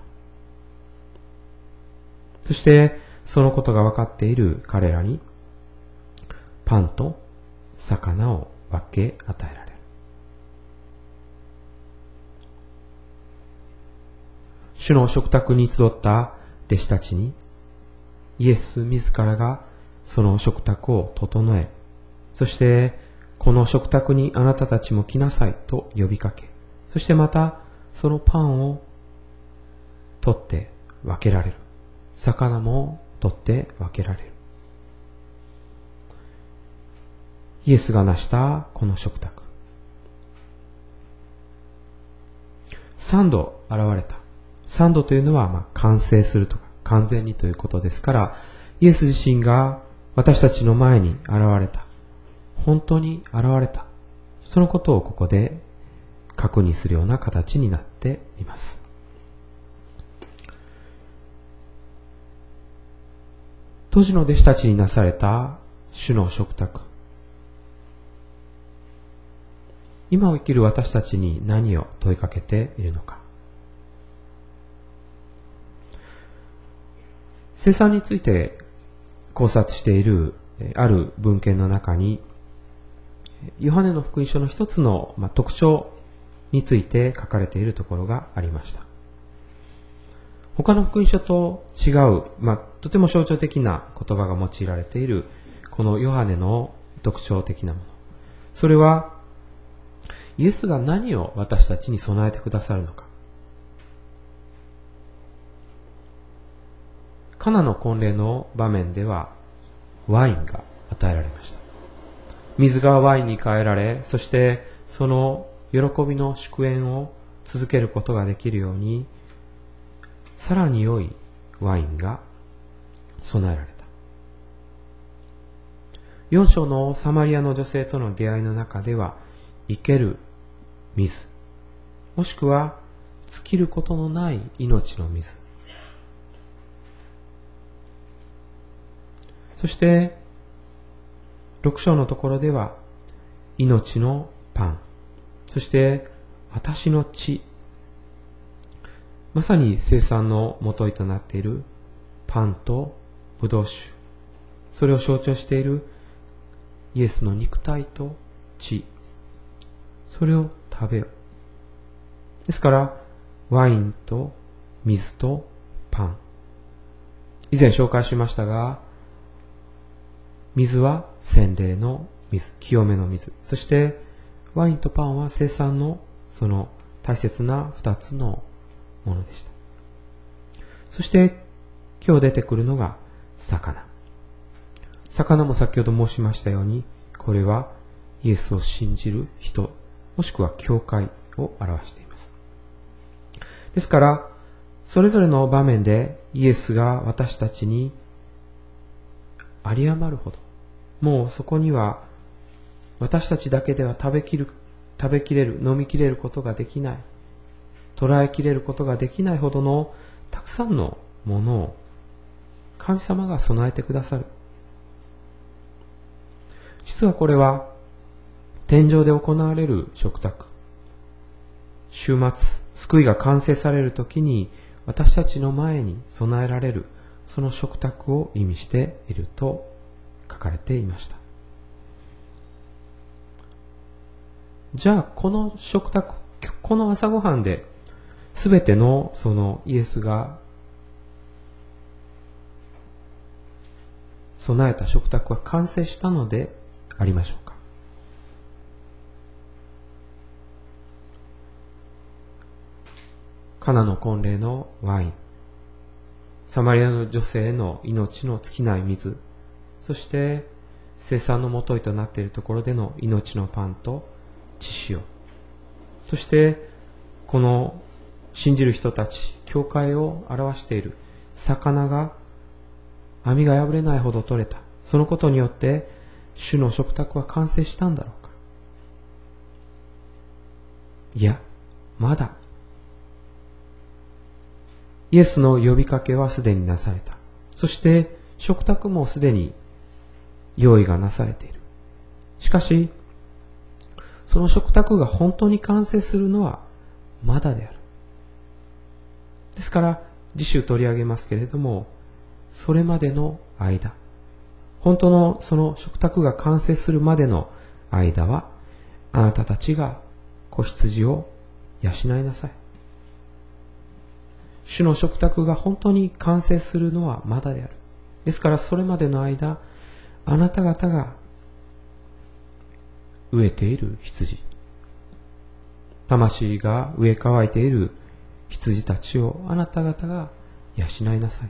Speaker 3: そしてそのことが分かっている彼らにパンと魚を分け与えられる。主の食卓に集った弟子たちにイエス自らがその食卓を整え、そしてこの食卓にあなたたちも来なさいと呼びかけ、そしてまたそのパンを取って分けられる。魚も取って分けられる。イエスが成したこの食卓。三度現れた。三度というのは、まあ、完成するとか完全にということですから、イエス自身が私たちの前に現れた。本当に現れた。そのことをここで確認するような形になっています。当時の弟子たちになされた主の食卓。今を生きる私たちに何を問いかけているのか。生産について考察しているある文献の中に、ヨハネの福音書の一つの特徴について書かれているところがありました。他の福音書と違う、まあ、とても象徴的な言葉が用いられているこのヨハネの特徴的なもの。それはイエスが何を私たちに備えてくださるのか。カナの婚礼の場面ではワインが与えられました。水がワインに変えられ、そしてその喜びの祝宴を続けることができるように、さらに良いワインが備えられた。よん章のサマリアの女性との出会いの中では、生ける水、もしくは尽きることのない命の水、そしてろく章のところでは命のパン、そして私の血、まさに生産の元いとなっているパンとブドウ酒、それを象徴しているイエスの肉体と血、それを食べよ。ですからワインと水とパン、以前紹介しましたが、水は洗礼の水、清めの水、そしてワインとパンは生産のその大切な二つのものでした。そして今日出てくるのが魚。魚も先ほど申しましたように、これはイエスを信じる人、もしくは教会を表しています。ですから、それぞれの場面でイエスが私たちに有り余るほど、もうそこには私たちだけでは食べきる、食べきれる、飲みきれることができない、捉えきれることができないほどのたくさんのものを神様が備えてくださる。実はこれは天上で行われる食卓、終末、救いが完成されるときに私たちの前に備えられるその食卓を意味していると書かれていました。じゃあこの食卓、この朝ごはんで全てのそのイエスが備えた食卓は完成したのでありましょうか。カナの婚礼のワイン、サマリアの女性の命の尽きない水、 そして生産のもといとなっているところでの命のパンと血潮、そしてこの信じる人たち、教会を表している魚が網が破れないほど取れた。そのことによって主の食卓は完成したんだろうか。いや、まだ。イエスの呼びかけはすでになされた。そして食卓もすでに用意がなされている。しかし、その食卓が本当に完成するのはまだである。ですから、次週取り上げますけれども、それまでの間、本当のその食卓が完成するまでの間は、あなたたちが子羊を養いなさい。主の食卓が本当に完成するのはまだである。ですからそれまでの間、あなた方が飢えている羊、魂が飢え渇いている羊たちをあなた方が養いなさい。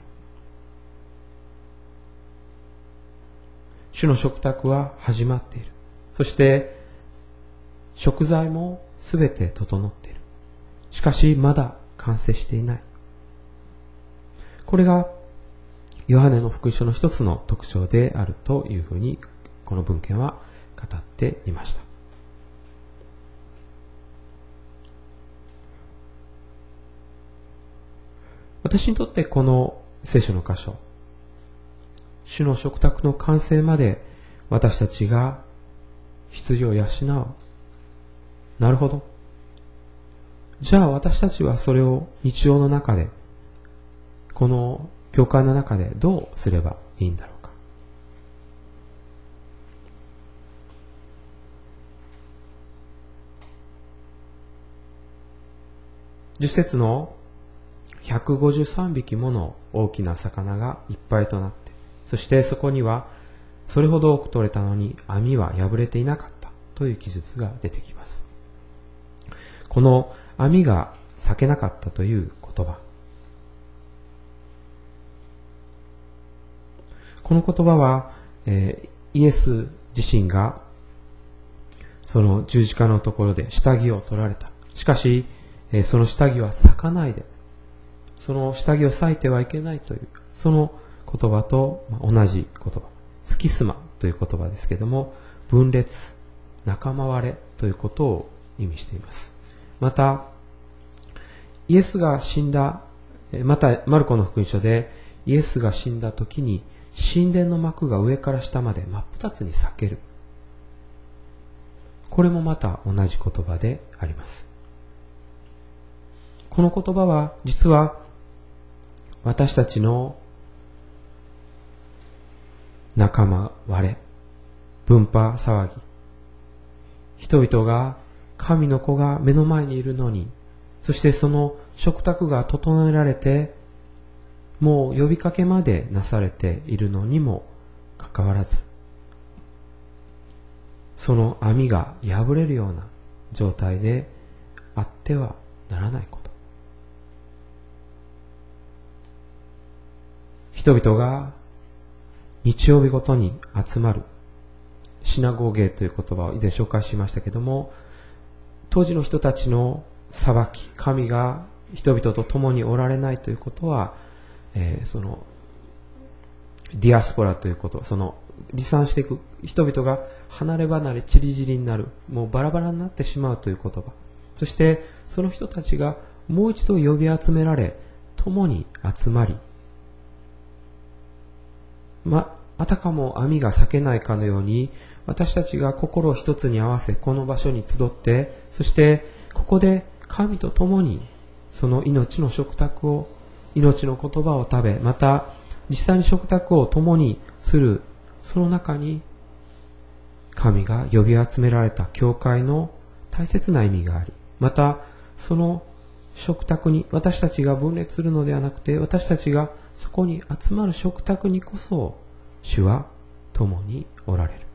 Speaker 3: 主の食卓は始まっている。そして食材もすべて整っている。しかしまだ完成していない。これがヨハネの福音書の一つの特徴であるというふうにこの文献は語っていました。私にとってこの聖書の箇所、主の食卓の完成まで私たちが羊を養う。なるほど。じゃあ私たちはそれを日常の中で、この教会の中でどうすればいいんだろうか。じゅっ節のひゃくごじゅうさんびきもの大きな魚がいっぱいとなって、そしてそこにはそれほど多く取れたのに網は破れていなかったという記述が出てきます。この網が裂けなかったという言葉、この言葉は、えー、イエス自身がその十字架のところで下着を取られた。しかし、えー、その下着は裂かないで、その下着を裂いてはいけないという、その言葉と同じ言葉、スキスマという言葉ですけれども、分裂、仲間割れということを意味しています。また、イエスが死んだ、またマルコの福音書でイエスが死んだ時に神殿の幕が上から下まで真っ二つに裂ける。これもまた同じ言葉であります。この言葉は実は私たちの仲間割れ、分派騒ぎ、人々が神の子が目の前にいるのに、そしてその食卓が整えられて、もう呼びかけまでなされているのにもかかわらず、その網が破れるような状態であってはならないこと。人々が日曜日ごとに集まるシナゴーゲという言葉を以前紹介しましたけども、当時の人たちの裁き、神が人々と共におられないということは、えー、そのディアスポラということ、その離散していく人々が離れ離れ散り散りになる、もうバラバラになってしまうという言葉、そしてその人たちがもう一度呼び集められ、共に集まり、ま、あたかも網が裂けないかのように、私たちが心を一つに合わせ、この場所に集って、そしてここで神と共にその命の食卓を、命の言葉を食べ、また実際に食卓を共にする、その中に神が呼び集められた教会の大切な意味があり、またその食卓に私たちが分裂するのではなくて、私たちがそこに集まる食卓にこそ主は共におられる。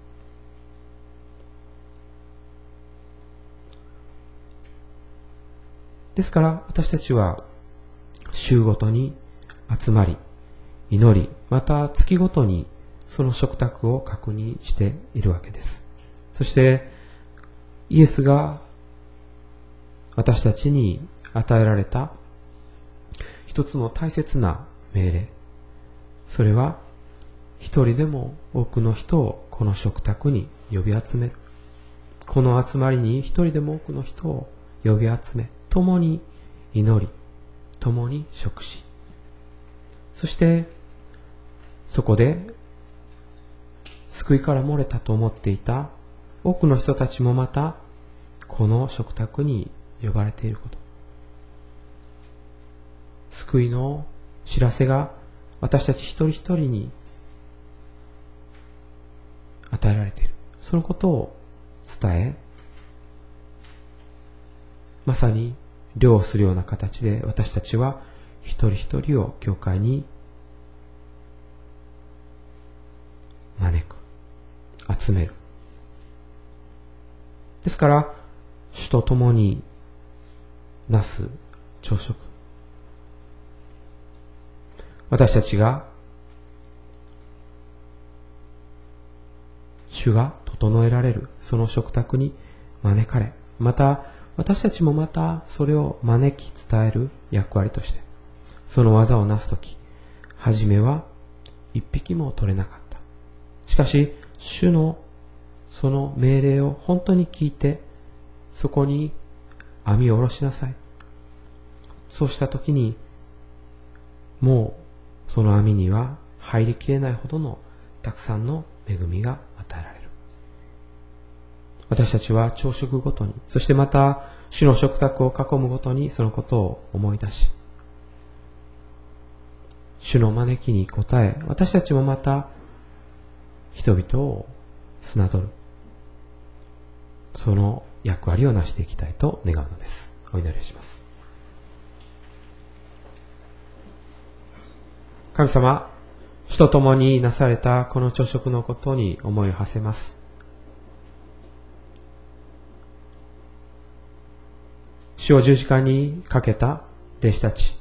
Speaker 3: ですから私たちは週ごとに集まり、祈り、また月ごとにその食卓を確認しているわけです。そしてイエスが私たちに与えられた一つの大切な命令、それは一人でも多くの人をこの食卓に呼び集める。この集まりに一人でも多くの人を呼び集め、共に祈り、共に食し、そしてそこで救いから漏れたと思っていた多くの人たちもまたこの食卓に呼ばれていること、救いの知らせが私たち一人一人に与えられている、そのことを伝え、まさに漁をするような形で私たちは一人一人を教会に招く、集める。ですから主と共になす朝食、私たちが主が整えられるその食卓に招かれ、また私たちもまたそれを招き伝える役割として、その技をなすとき、はじめは一匹も取れなかった。しかし主のその命令を本当に聞いて、そこに網を下ろしなさい。そうしたときにもうその網には入りきれないほどのたくさんの恵みが与えられる。私たちは朝食ごとに、そしてまた主の食卓を囲むごとにそのことを思い出し、主の招きに応え、私たちもまた人々を侮る、その役割を成していきたいと願うのです。お祈りします。神様、主と共になされたこの朝食のことに思いを馳せます。主を十字架にかけた弟子たち、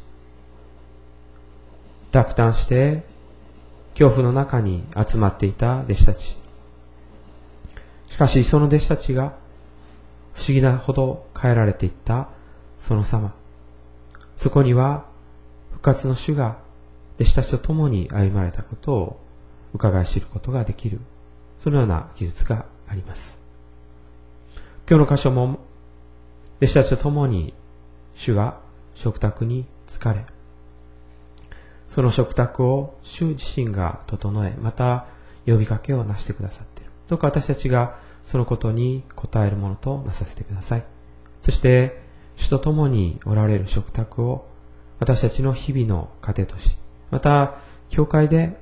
Speaker 3: 落胆して恐怖の中に集まっていた弟子たち、しかしその弟子たちが不思議なほど変えられていったその様、そこには復活の主が弟子たちと共に歩まれたことを伺い知ることができる、そのような記述があります。今日の箇所も弟子たちと共に主が食卓に疲れ、その食卓を主自身が整え、また呼びかけをなしてくださっている。どうか私たちがそのことに応えるものとなさせてください。そして主と共におられる食卓を私たちの日々の糧とし、また教会で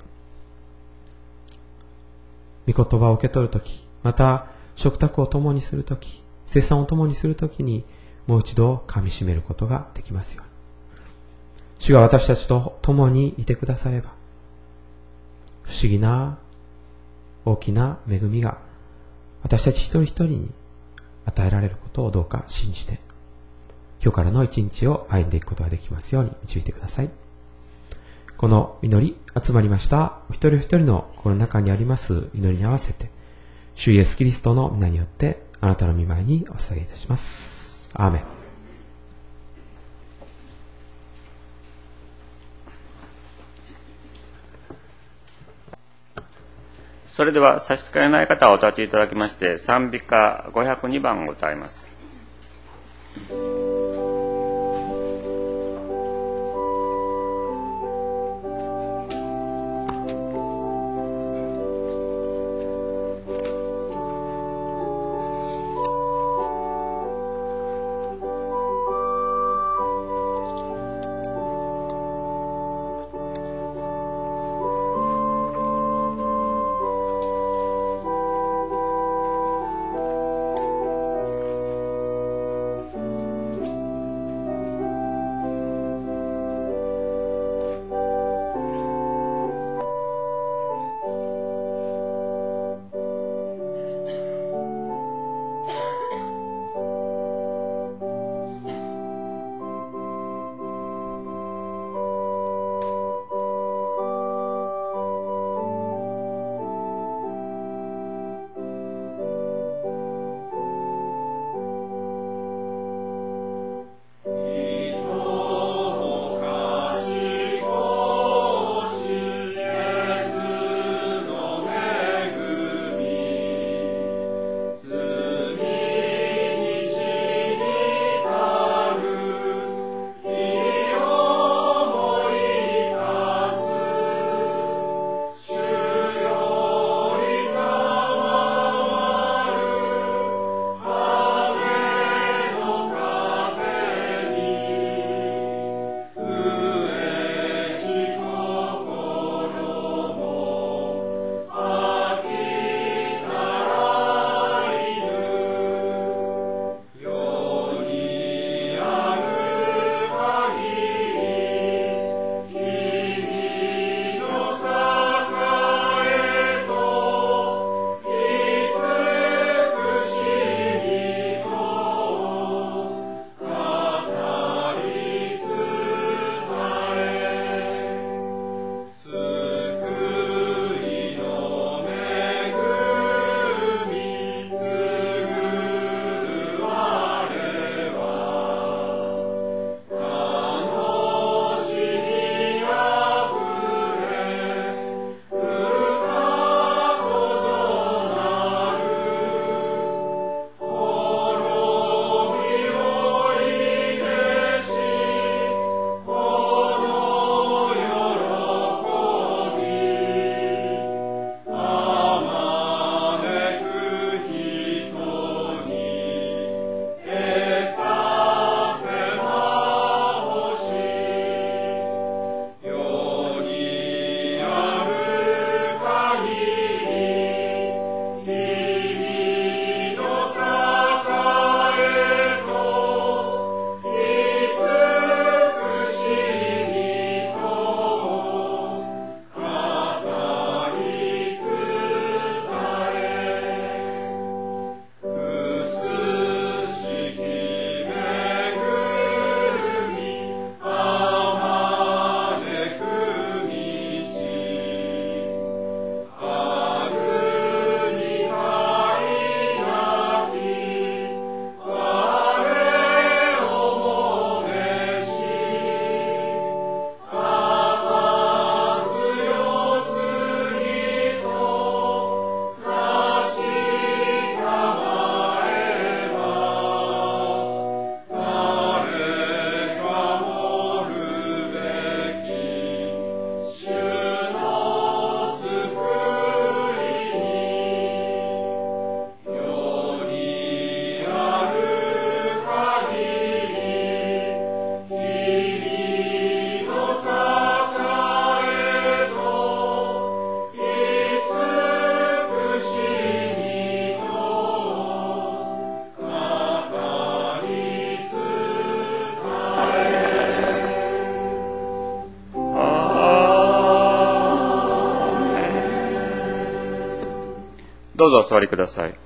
Speaker 3: 御言葉を受け取るとき、また食卓を共にするとき、生産を共にするときにもう一度噛み締めることができますように。主が私たちと共にいてくだされば、不思議な大きな恵みが私たち一人一人に与えられることをどうか信じて、今日からの一日を歩んでいくことができますように導いてください。この祈り、集まりましたお一人一人の心の中にあります祈りに合わせて、主イエスキリストの皆によってあなたの御前にお捧げいたします。アーメン。
Speaker 1: それでは差し支えない方はお立ちいただきまして、賛美歌ごひゃくにばんを歌います。
Speaker 4: 「
Speaker 1: どうぞお座りください。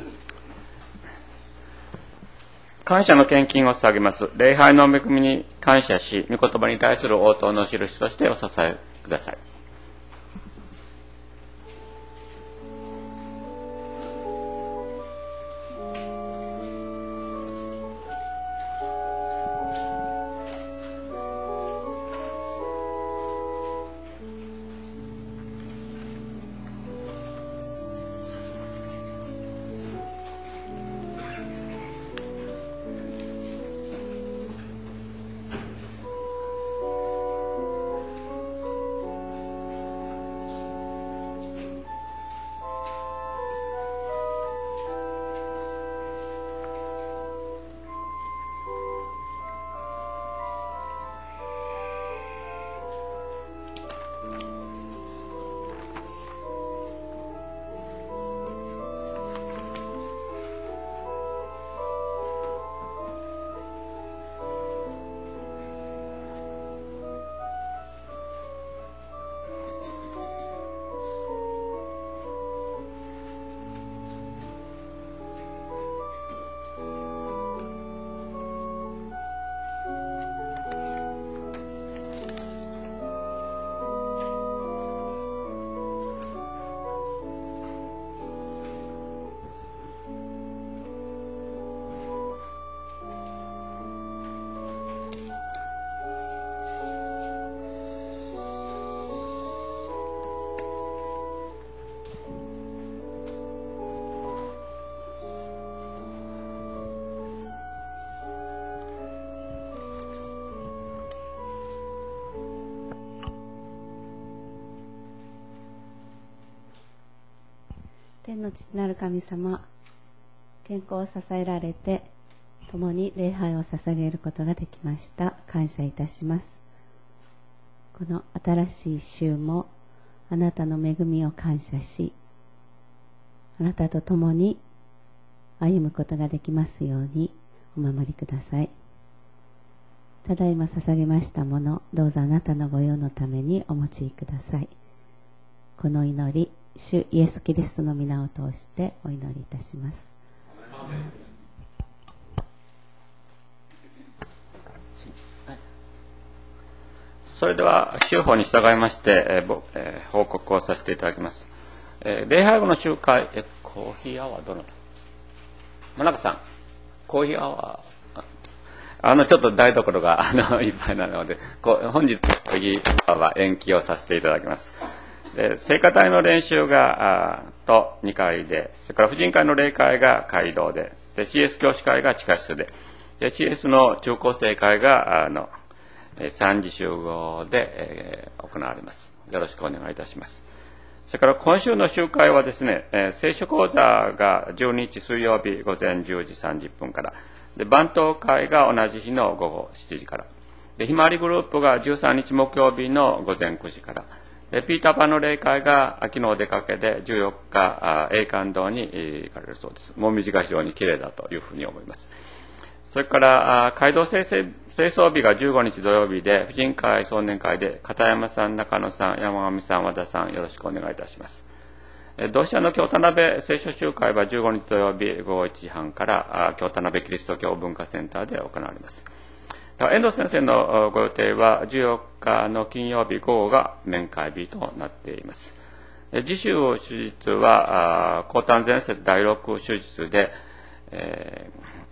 Speaker 1: 感謝の献金を捧げます。礼拝の恵みに感謝し、御言葉に対する応答の印としてお支えください。
Speaker 4: 天の父なる神様、健康を支えられて共に礼拝を捧げることができました。感謝いたします。この新しい週もあなたの恵みを感謝し、あなたと共に歩むことができますようにお守りください。ただいま捧げましたもの、どうぞあなたの御用のためにお持ちください。この祈り、主イエス・キリストの皆を通してお祈りいたします。
Speaker 1: それでは週報に従いまして、えーえー、報告をさせていただきます。えー、礼拝後の集会、えコーヒーアワーどなた？真中さん、コーヒーアワー、あのちょっと台所があのいっぱいなので、こ本日のコーヒーアワーは延期をさせていただきます。で聖歌隊の練習があとにかいで、それから婦人会の例会が会堂で、で シーエス 教師会が地下室で、で シーエス の中高生会があのさんじ集合で、えー、行われます。よろしくお願いいたします。それから今週の集会はですね、えー、聖書講座がじゅうににち水曜日午前じゅうじさんじゅっぷんから、で番頭会が同じ日の午後しちじから、でひまわりグループがじゅうさんにち木曜日の午前くじから、でピーターパンの例会が秋のお出かけでじゅうよっか栄冠堂に行かれるそうです。もみじが非常に綺麗だというふうに思います。それから街道清掃日がじゅうごにち土曜日で、婦人会少年会で片山さん、中野さん、山上さん、和田さん、よろしくお願いいたします。同社の京田辺聖書集会はじゅうごにち土曜日午後いちじはんから京田辺キリスト教文化センターで行われます。遠藤先生のご予定はじゅうよっかの金曜日午後が面会日となっています。次週手術は後端前節だいろく手術で、え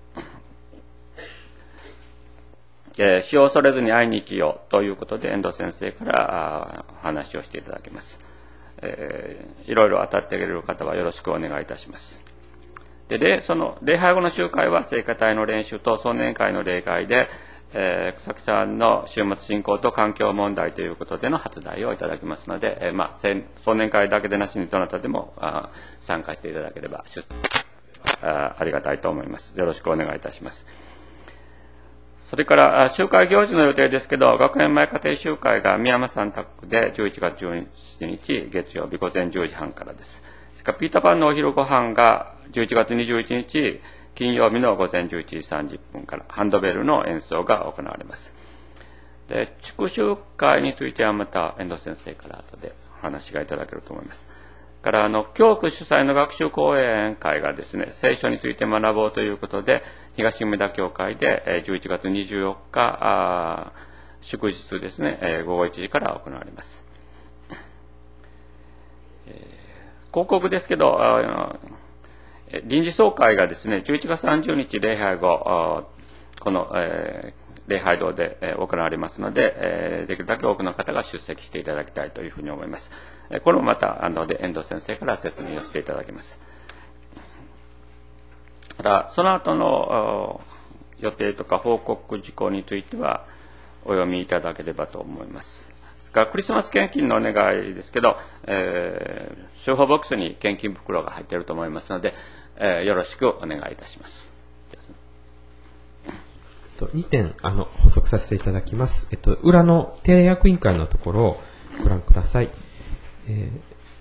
Speaker 1: ー、死を恐れずに会いに行きようということで遠藤先生から話をしていただきます。えー、いろいろ当たっている方はよろしくお願いいたします。で、その礼拝後の集会は聖歌隊の練習と少年会の例会で、えー、草木さんの終末信仰と環境問題ということでの発題をいただきますので、えーまあ、少年会だけでなしにどなたでもあ参加していただければあありがたいと思います。よろしくお願いいたします。それから集会行事の予定ですけど、学園前家庭集会が宮山さん宅でじゅういちがつじゅうしちにち月曜日午前じゅうじはんからです。それからピーターパンのお昼ご飯がじゅういちがつにじゅういちにち金曜日の午前じゅういちじさんじゅっぷんからハンドベルの演奏が行われます。で、祝集会についてはまた遠藤先生から後でお話がいただけると思います。 からあの教区主催の学習講演会がですね、聖書について学ぼうということで、東梅田教会でじゅういちがつにじゅうよっか、祝日ですね、午後いちじから行われます。広告ですけど、臨時総会がですね、じゅういちがつさんじゅうにち礼拝後、この、えー礼拝堂で行われますので、できるだけ多くの方が出席していただきたいというふうに思います。これもまた、あの、遠藤先生から説明をしていただきます。ただ、その後の予定とか報告事項については、お読みいただければと思います。ですから、クリスマス献金のお願いですけど、えー、処方ボックスに献金袋が入っていると思いますので、えー、よろしくお願いいたします。
Speaker 3: にてんあの補足させていただきます。えっと、裏の定例役員会のところをご覧ください。え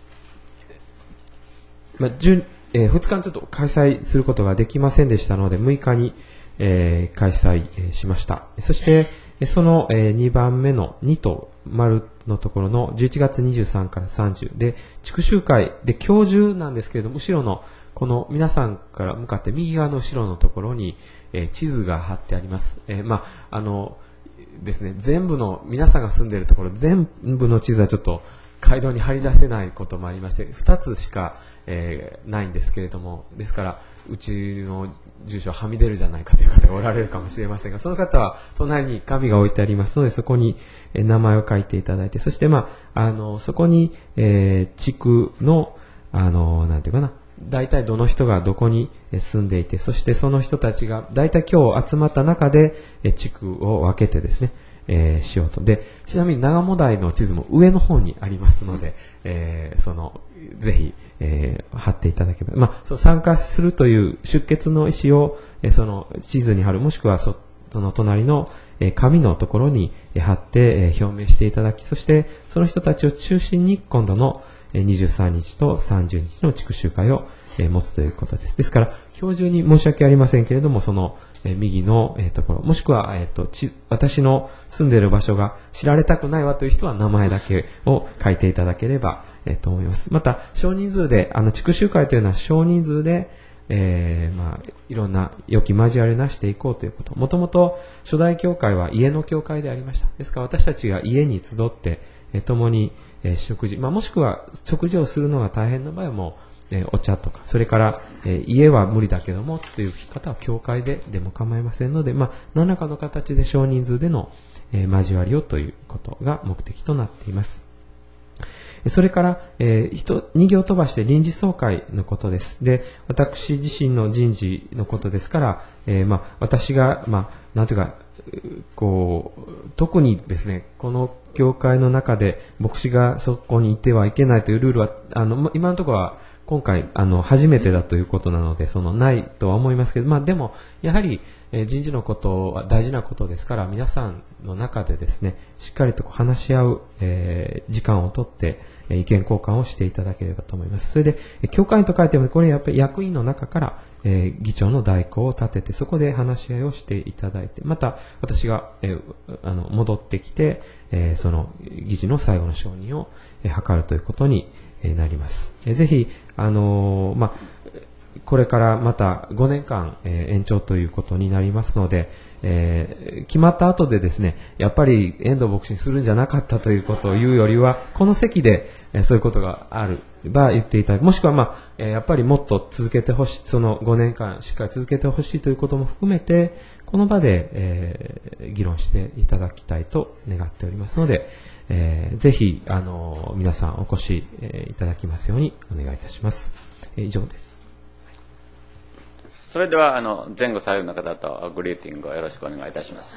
Speaker 3: ーまあえー、ふつかちょっと開催することができませんでしたので、むいかに、えー、開催、えー、しました。そして、その、えー、にばんめのにと丸のところのじゅういちがつにじゅうさんからさんじゅうで、地区集会で今日中なんですけれども、後ろのこの皆さんから向かって右側の後ろのところに、えー、地図が貼ってあります。えー、まあ、あのですね、全部の、皆さんが住んでいるところ、全部の地図はちょっと街道に貼り出せないこともありまして、ふたつしか、えー、ないんですけれども、ですから、うちの住所はみ出るじゃないかという方がおられるかもしれませんが、その方は隣に紙が置いてありますので、そこに名前を書いていただいて、そして、まあ、あの、そこに、えー、地区の、あの、なんていうかな、大体どの人がどこに住んでいて、そしてその人たちが大体今日集まった中で地区を分けてですね、えー、しようと。で、ちなみに長茂台の地図も上の方にありますので、えー、その、ぜひ、えー、貼っていただければ。まあ、その参加するという出欠の意思を、えー、その地図に貼る、もしくはそ、その隣の、えー、紙のところに貼って、えー、表明していただき、そしてその人たちを中心に今度のにじゅうさんにちとさんじゅうにちの地区集会を持つということです。ですから、今日中に申し訳ありませんけれども、その右のところ、もしくは、えっと、私の住んでいる場所が知られたくないわという人は名前だけを書いていただければ、えー、と思います。また、少人数で、あの、地区集会というのは少人数で、えー、まあ、いろんな良き交わりなしていこうということ。もともと初代教会は家の教会でありました。ですから私たちが家に集って、えー、共に、えー、食事、まあ、もしくは食事をするのが大変な場合はもう、えー、お茶とか、それから、えー、家は無理だけどもという方は教会ででも構いませんので、まあ、何らかの形で少人数での、えー、交わりをということが目的となっています。それから、えー、人、二行飛ばして臨時総会のことです。で、私自身の人事のことですから、えー、まあ、私が、まあ、なんていうか、こう、特にですね、この教会の中で牧師がそこにいてはいけないというルールは、あの、今のところは今回、あの、初めてだということなので、その、ないとは思いますけど、まあ、でも、やはり、えー、人事のことは大事なことですから、皆さんの中でですね、しっかりと話し合う、えー、時間をとって、えー、意見交換をしていただければと思います。それで、えー、教会員と書いても、これやっぱり役員の中から、えー、議長の代行を立てて、そこで話し合いをしていただいて、また、私が、えー、あの、戻ってきて、えー、その、議事の最後の承認を、えー、図るということに、えー、なります。えー、ぜひ、あのー、まあ、これからまたごねんかん、えー、延長ということになりますので、えー、決まった後でですね、やっぱり遠藤牧師にするんじゃなかったということを言うよりは、この席で、えー、そういうことがあるば言っていただく。もしくは、まあ、えー、やっぱりもっと続けてほしい、そのごねんかんしっかり続けてほしいということも含めて、この場で、えー、議論していただきたいと願っておりますので、えー、ぜひ、あのー、皆さんお越し、えー、いただきますようにお願いいたします。えー、以上です。
Speaker 1: それではあの前後左右の方とグリーティングをよろしくお願いいたします。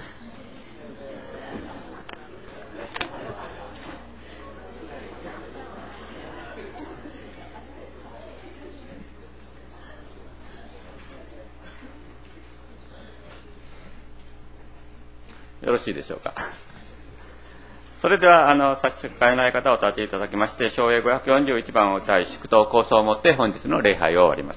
Speaker 1: よろしいでしょうか。それではあの差し支えない方をお立ちいただきまして、唱詠ごひゃくよんじゅういちばんを歌い、祝祷構想をもって本日の礼拝を終わります。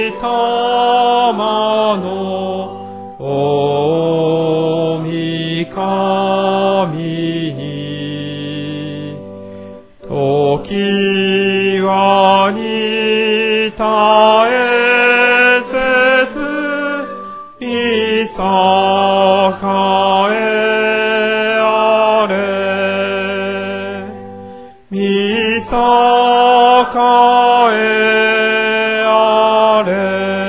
Speaker 3: のお御神に時はにたえせすいさかえあれみさかえあれ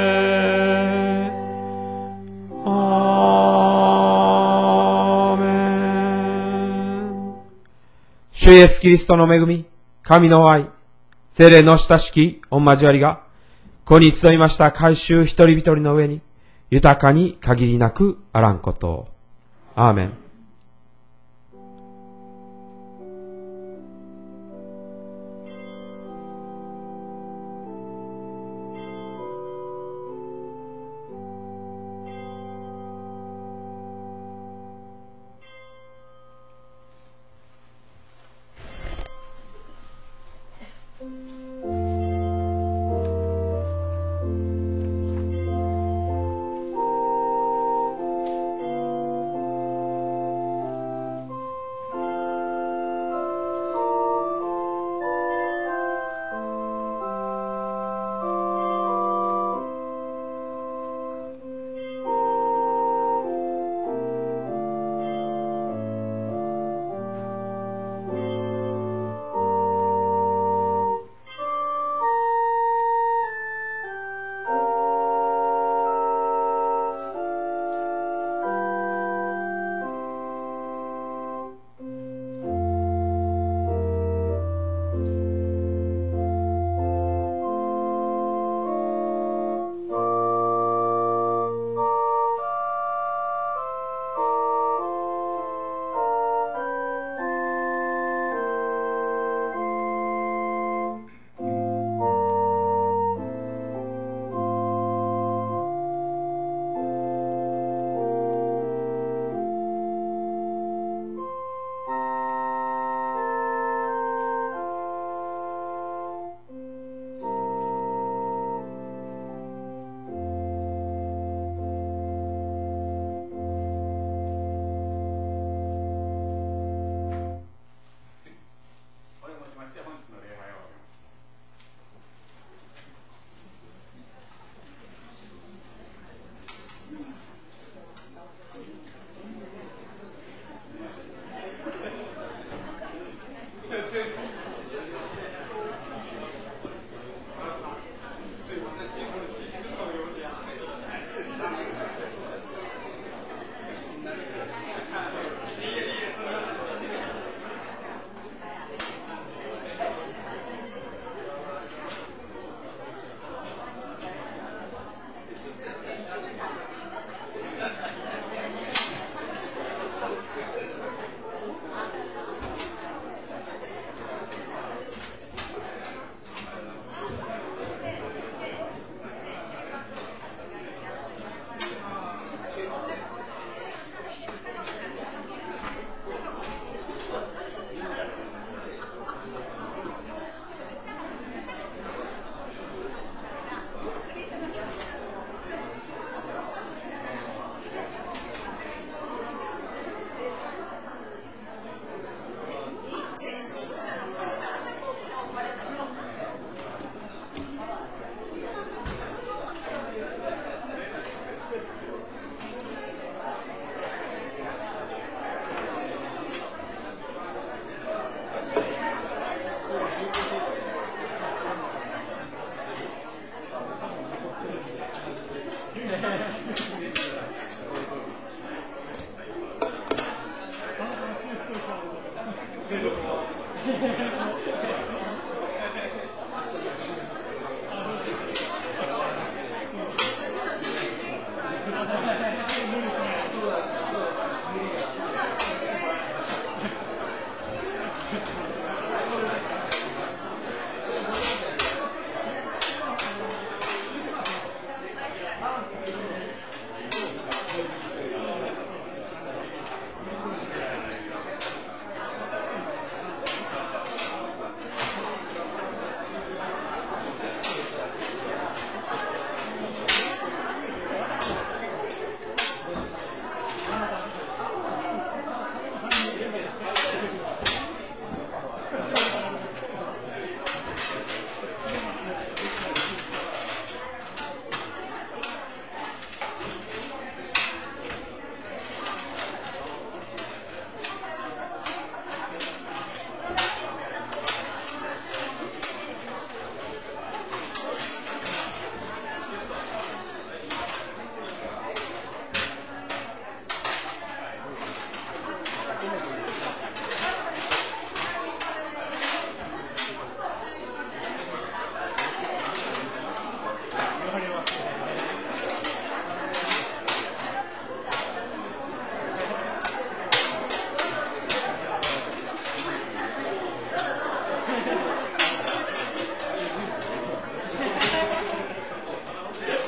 Speaker 3: アーメン。主イエスキリストの恵み、神の愛、聖霊の親しき御交わりが、ここに集いました改宗一人一人の上に、豊かに限りなくあらんことを。アーメン。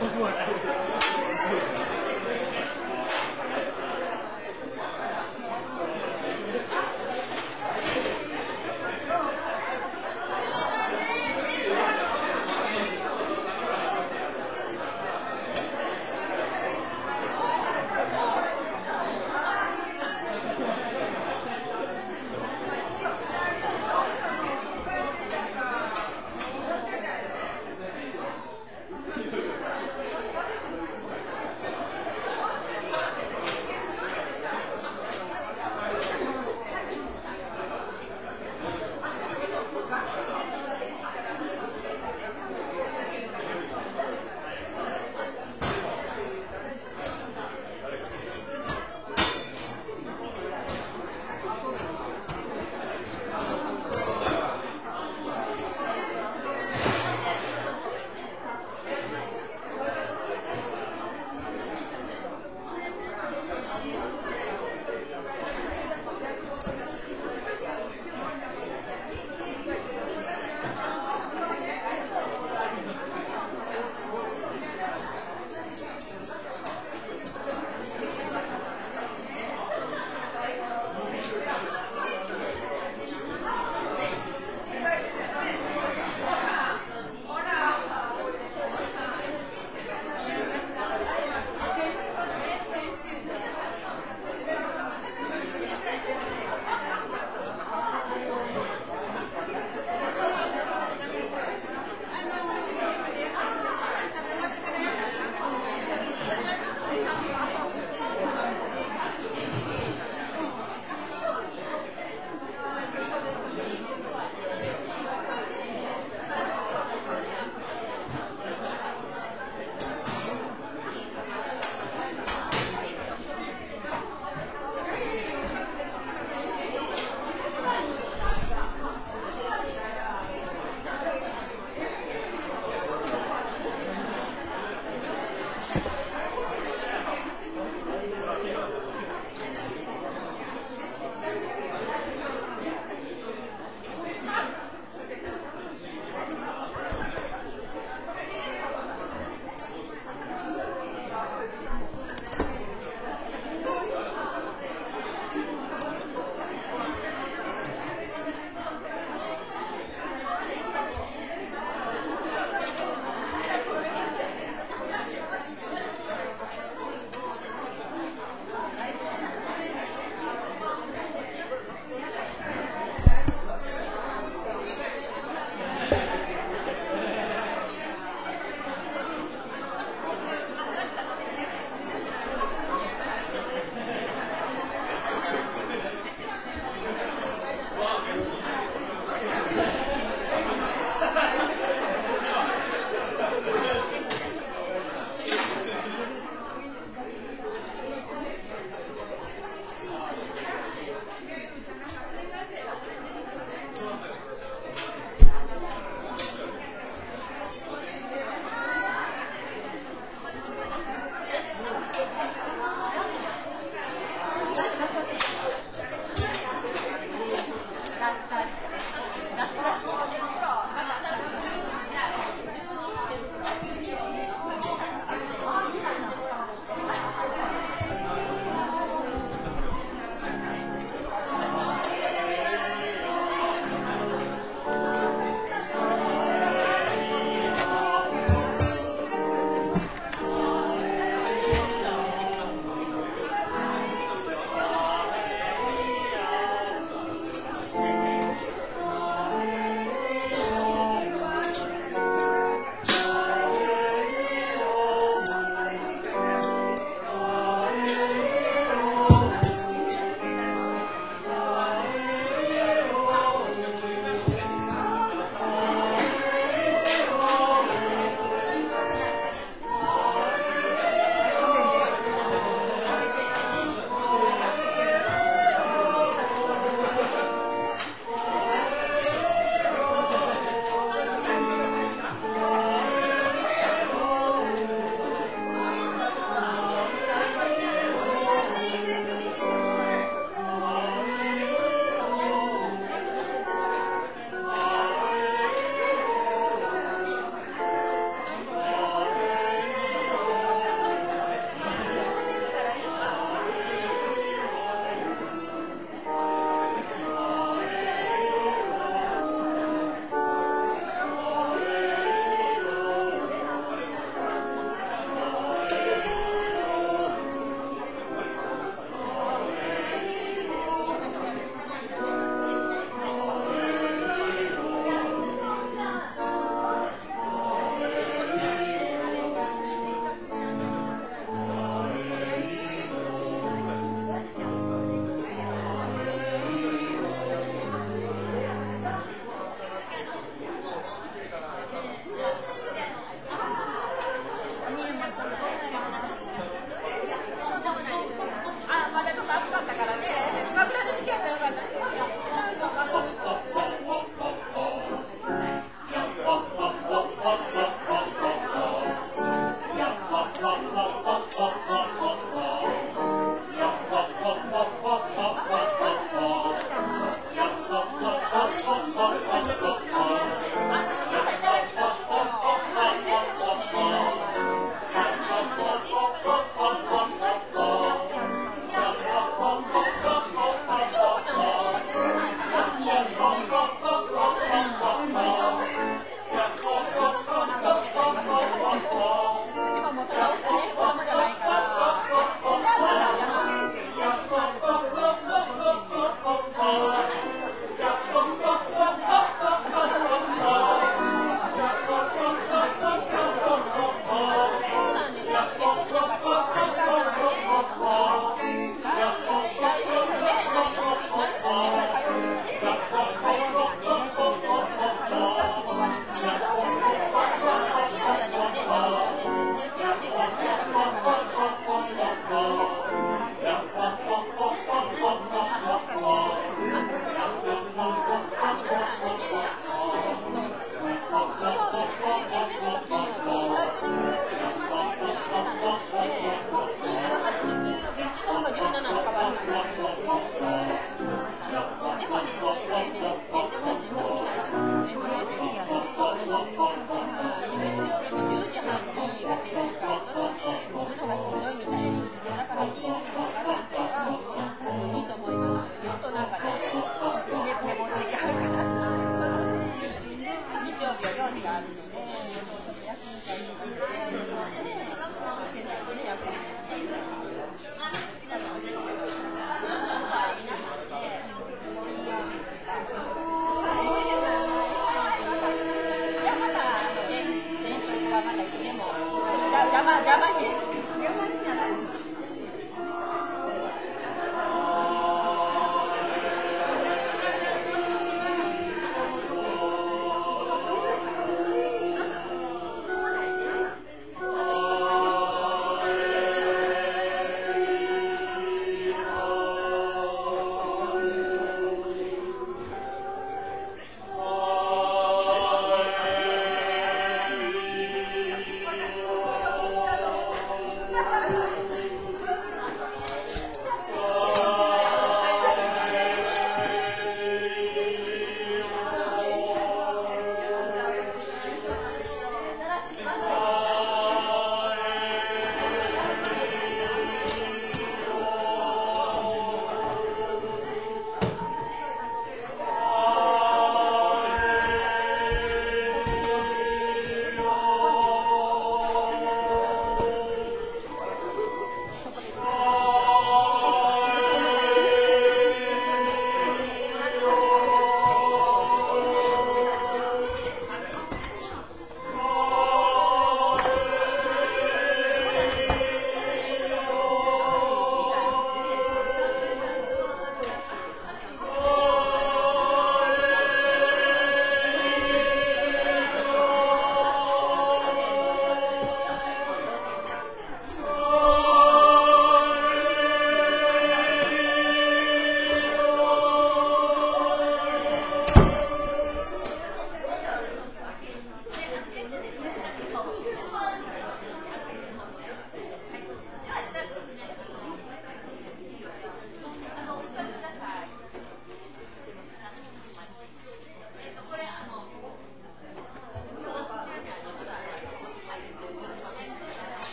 Speaker 1: 「
Speaker 5: 今もその子供じゃないから
Speaker 6: 「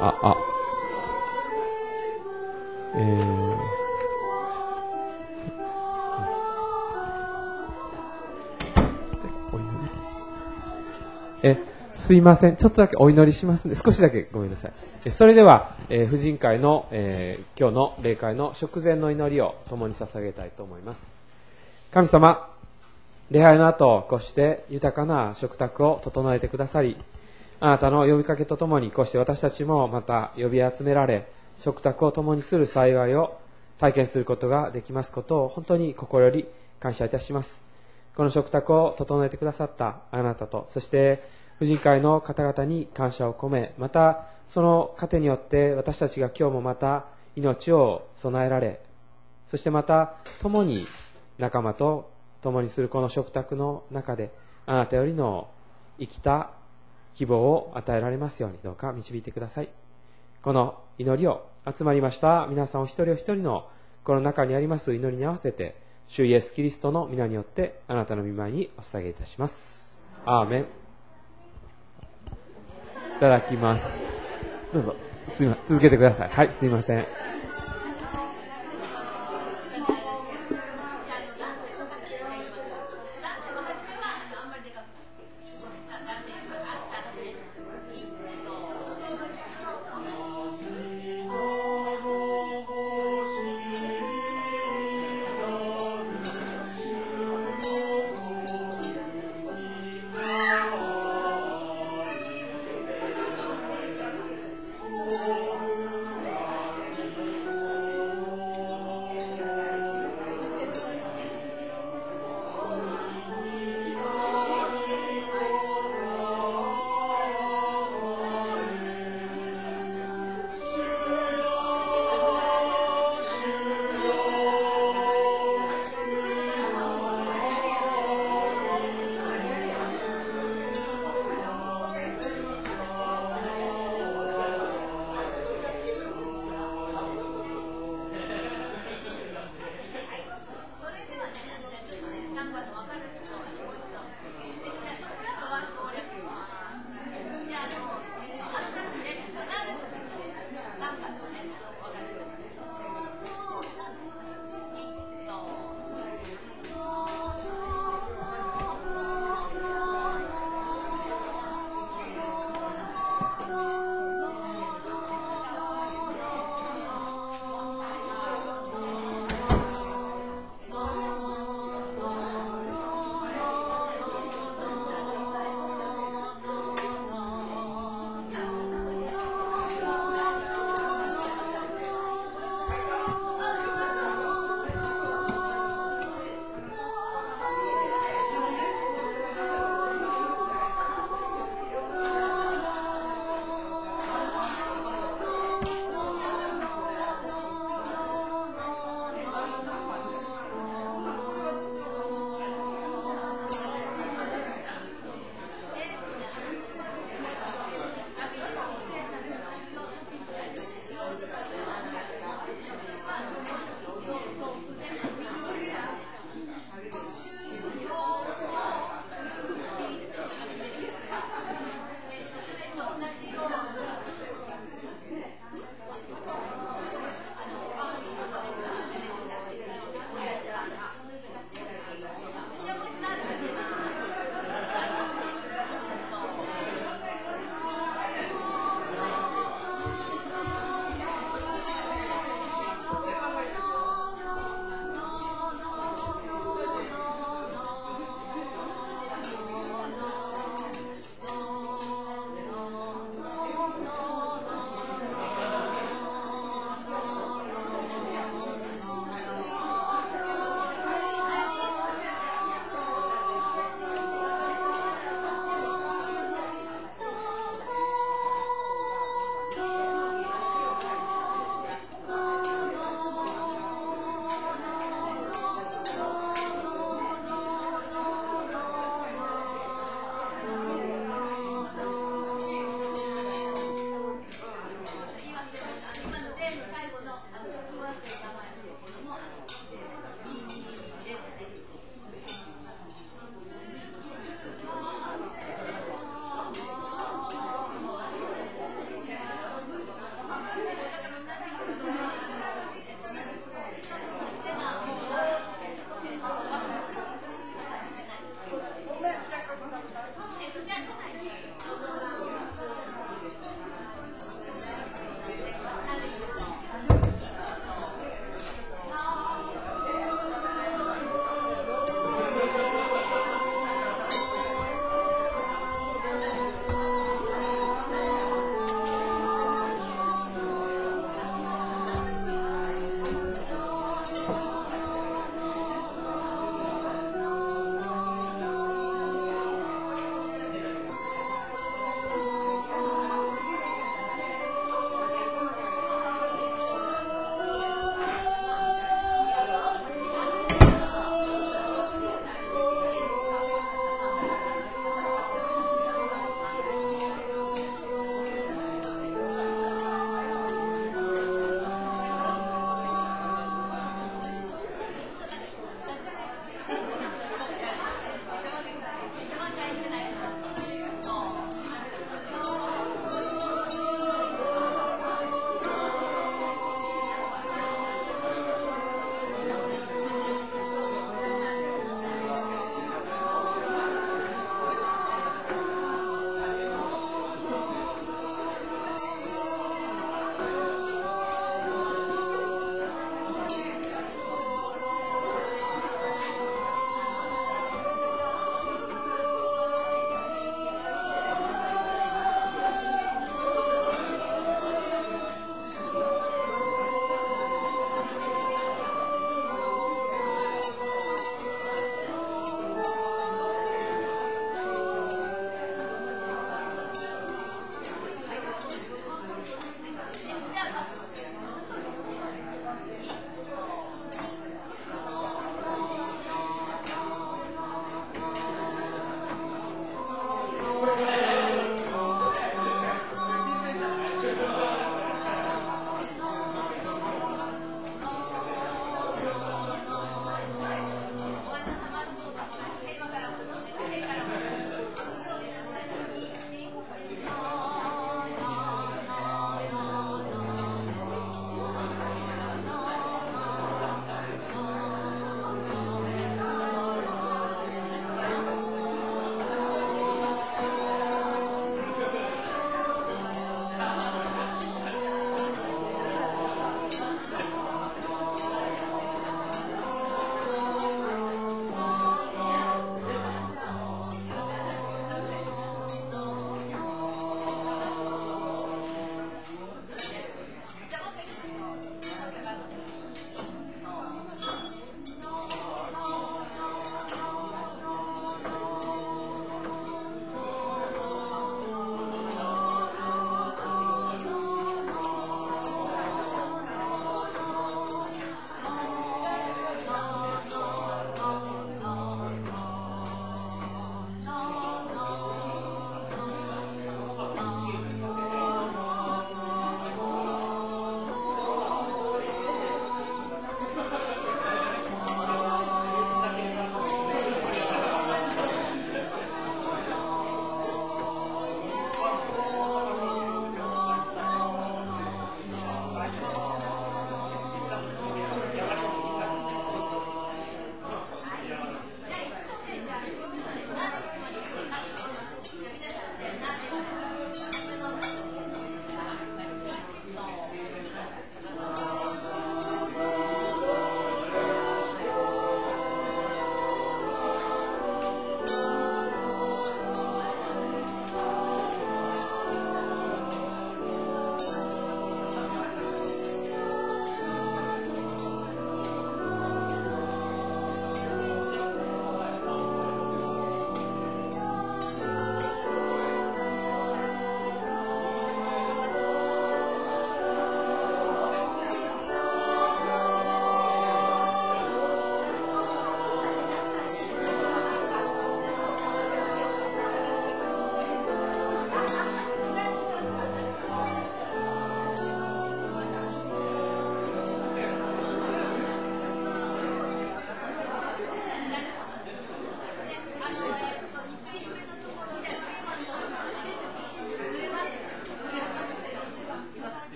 Speaker 3: あ、あ、えー、え、すいません。ちょっとだけお祈りしますね。少しだけごめんなさい。えそれでは、えー、婦人会の、えー、今日の礼会の食前の祈りを共に捧げたいと思います。神様、礼拝の後、こうして豊かな食卓を整えてくださり、あなたの呼びかけとともに、こうして私たちもまた呼び集められ、食卓を共にする幸いを体験することができますことを、本当に心より感謝いたします。この食卓を整えてくださったあなたと、そして婦人会の方々に感謝を込め、またその糧によって私たちが今日もまた命を備えられ、そしてまた共に仲間と共にするこの食卓の中で、あなたよりの生きた希望を与えられますように、どうか導いてください。この祈りを集まりました皆さんお一人お一人のこの中にあります祈りに合わせて、主イエスキリストの皆によってあなたの御前にお捧げいたします。アーメン。いただきます。どうぞ、すみません、続けてください。はい、すいません。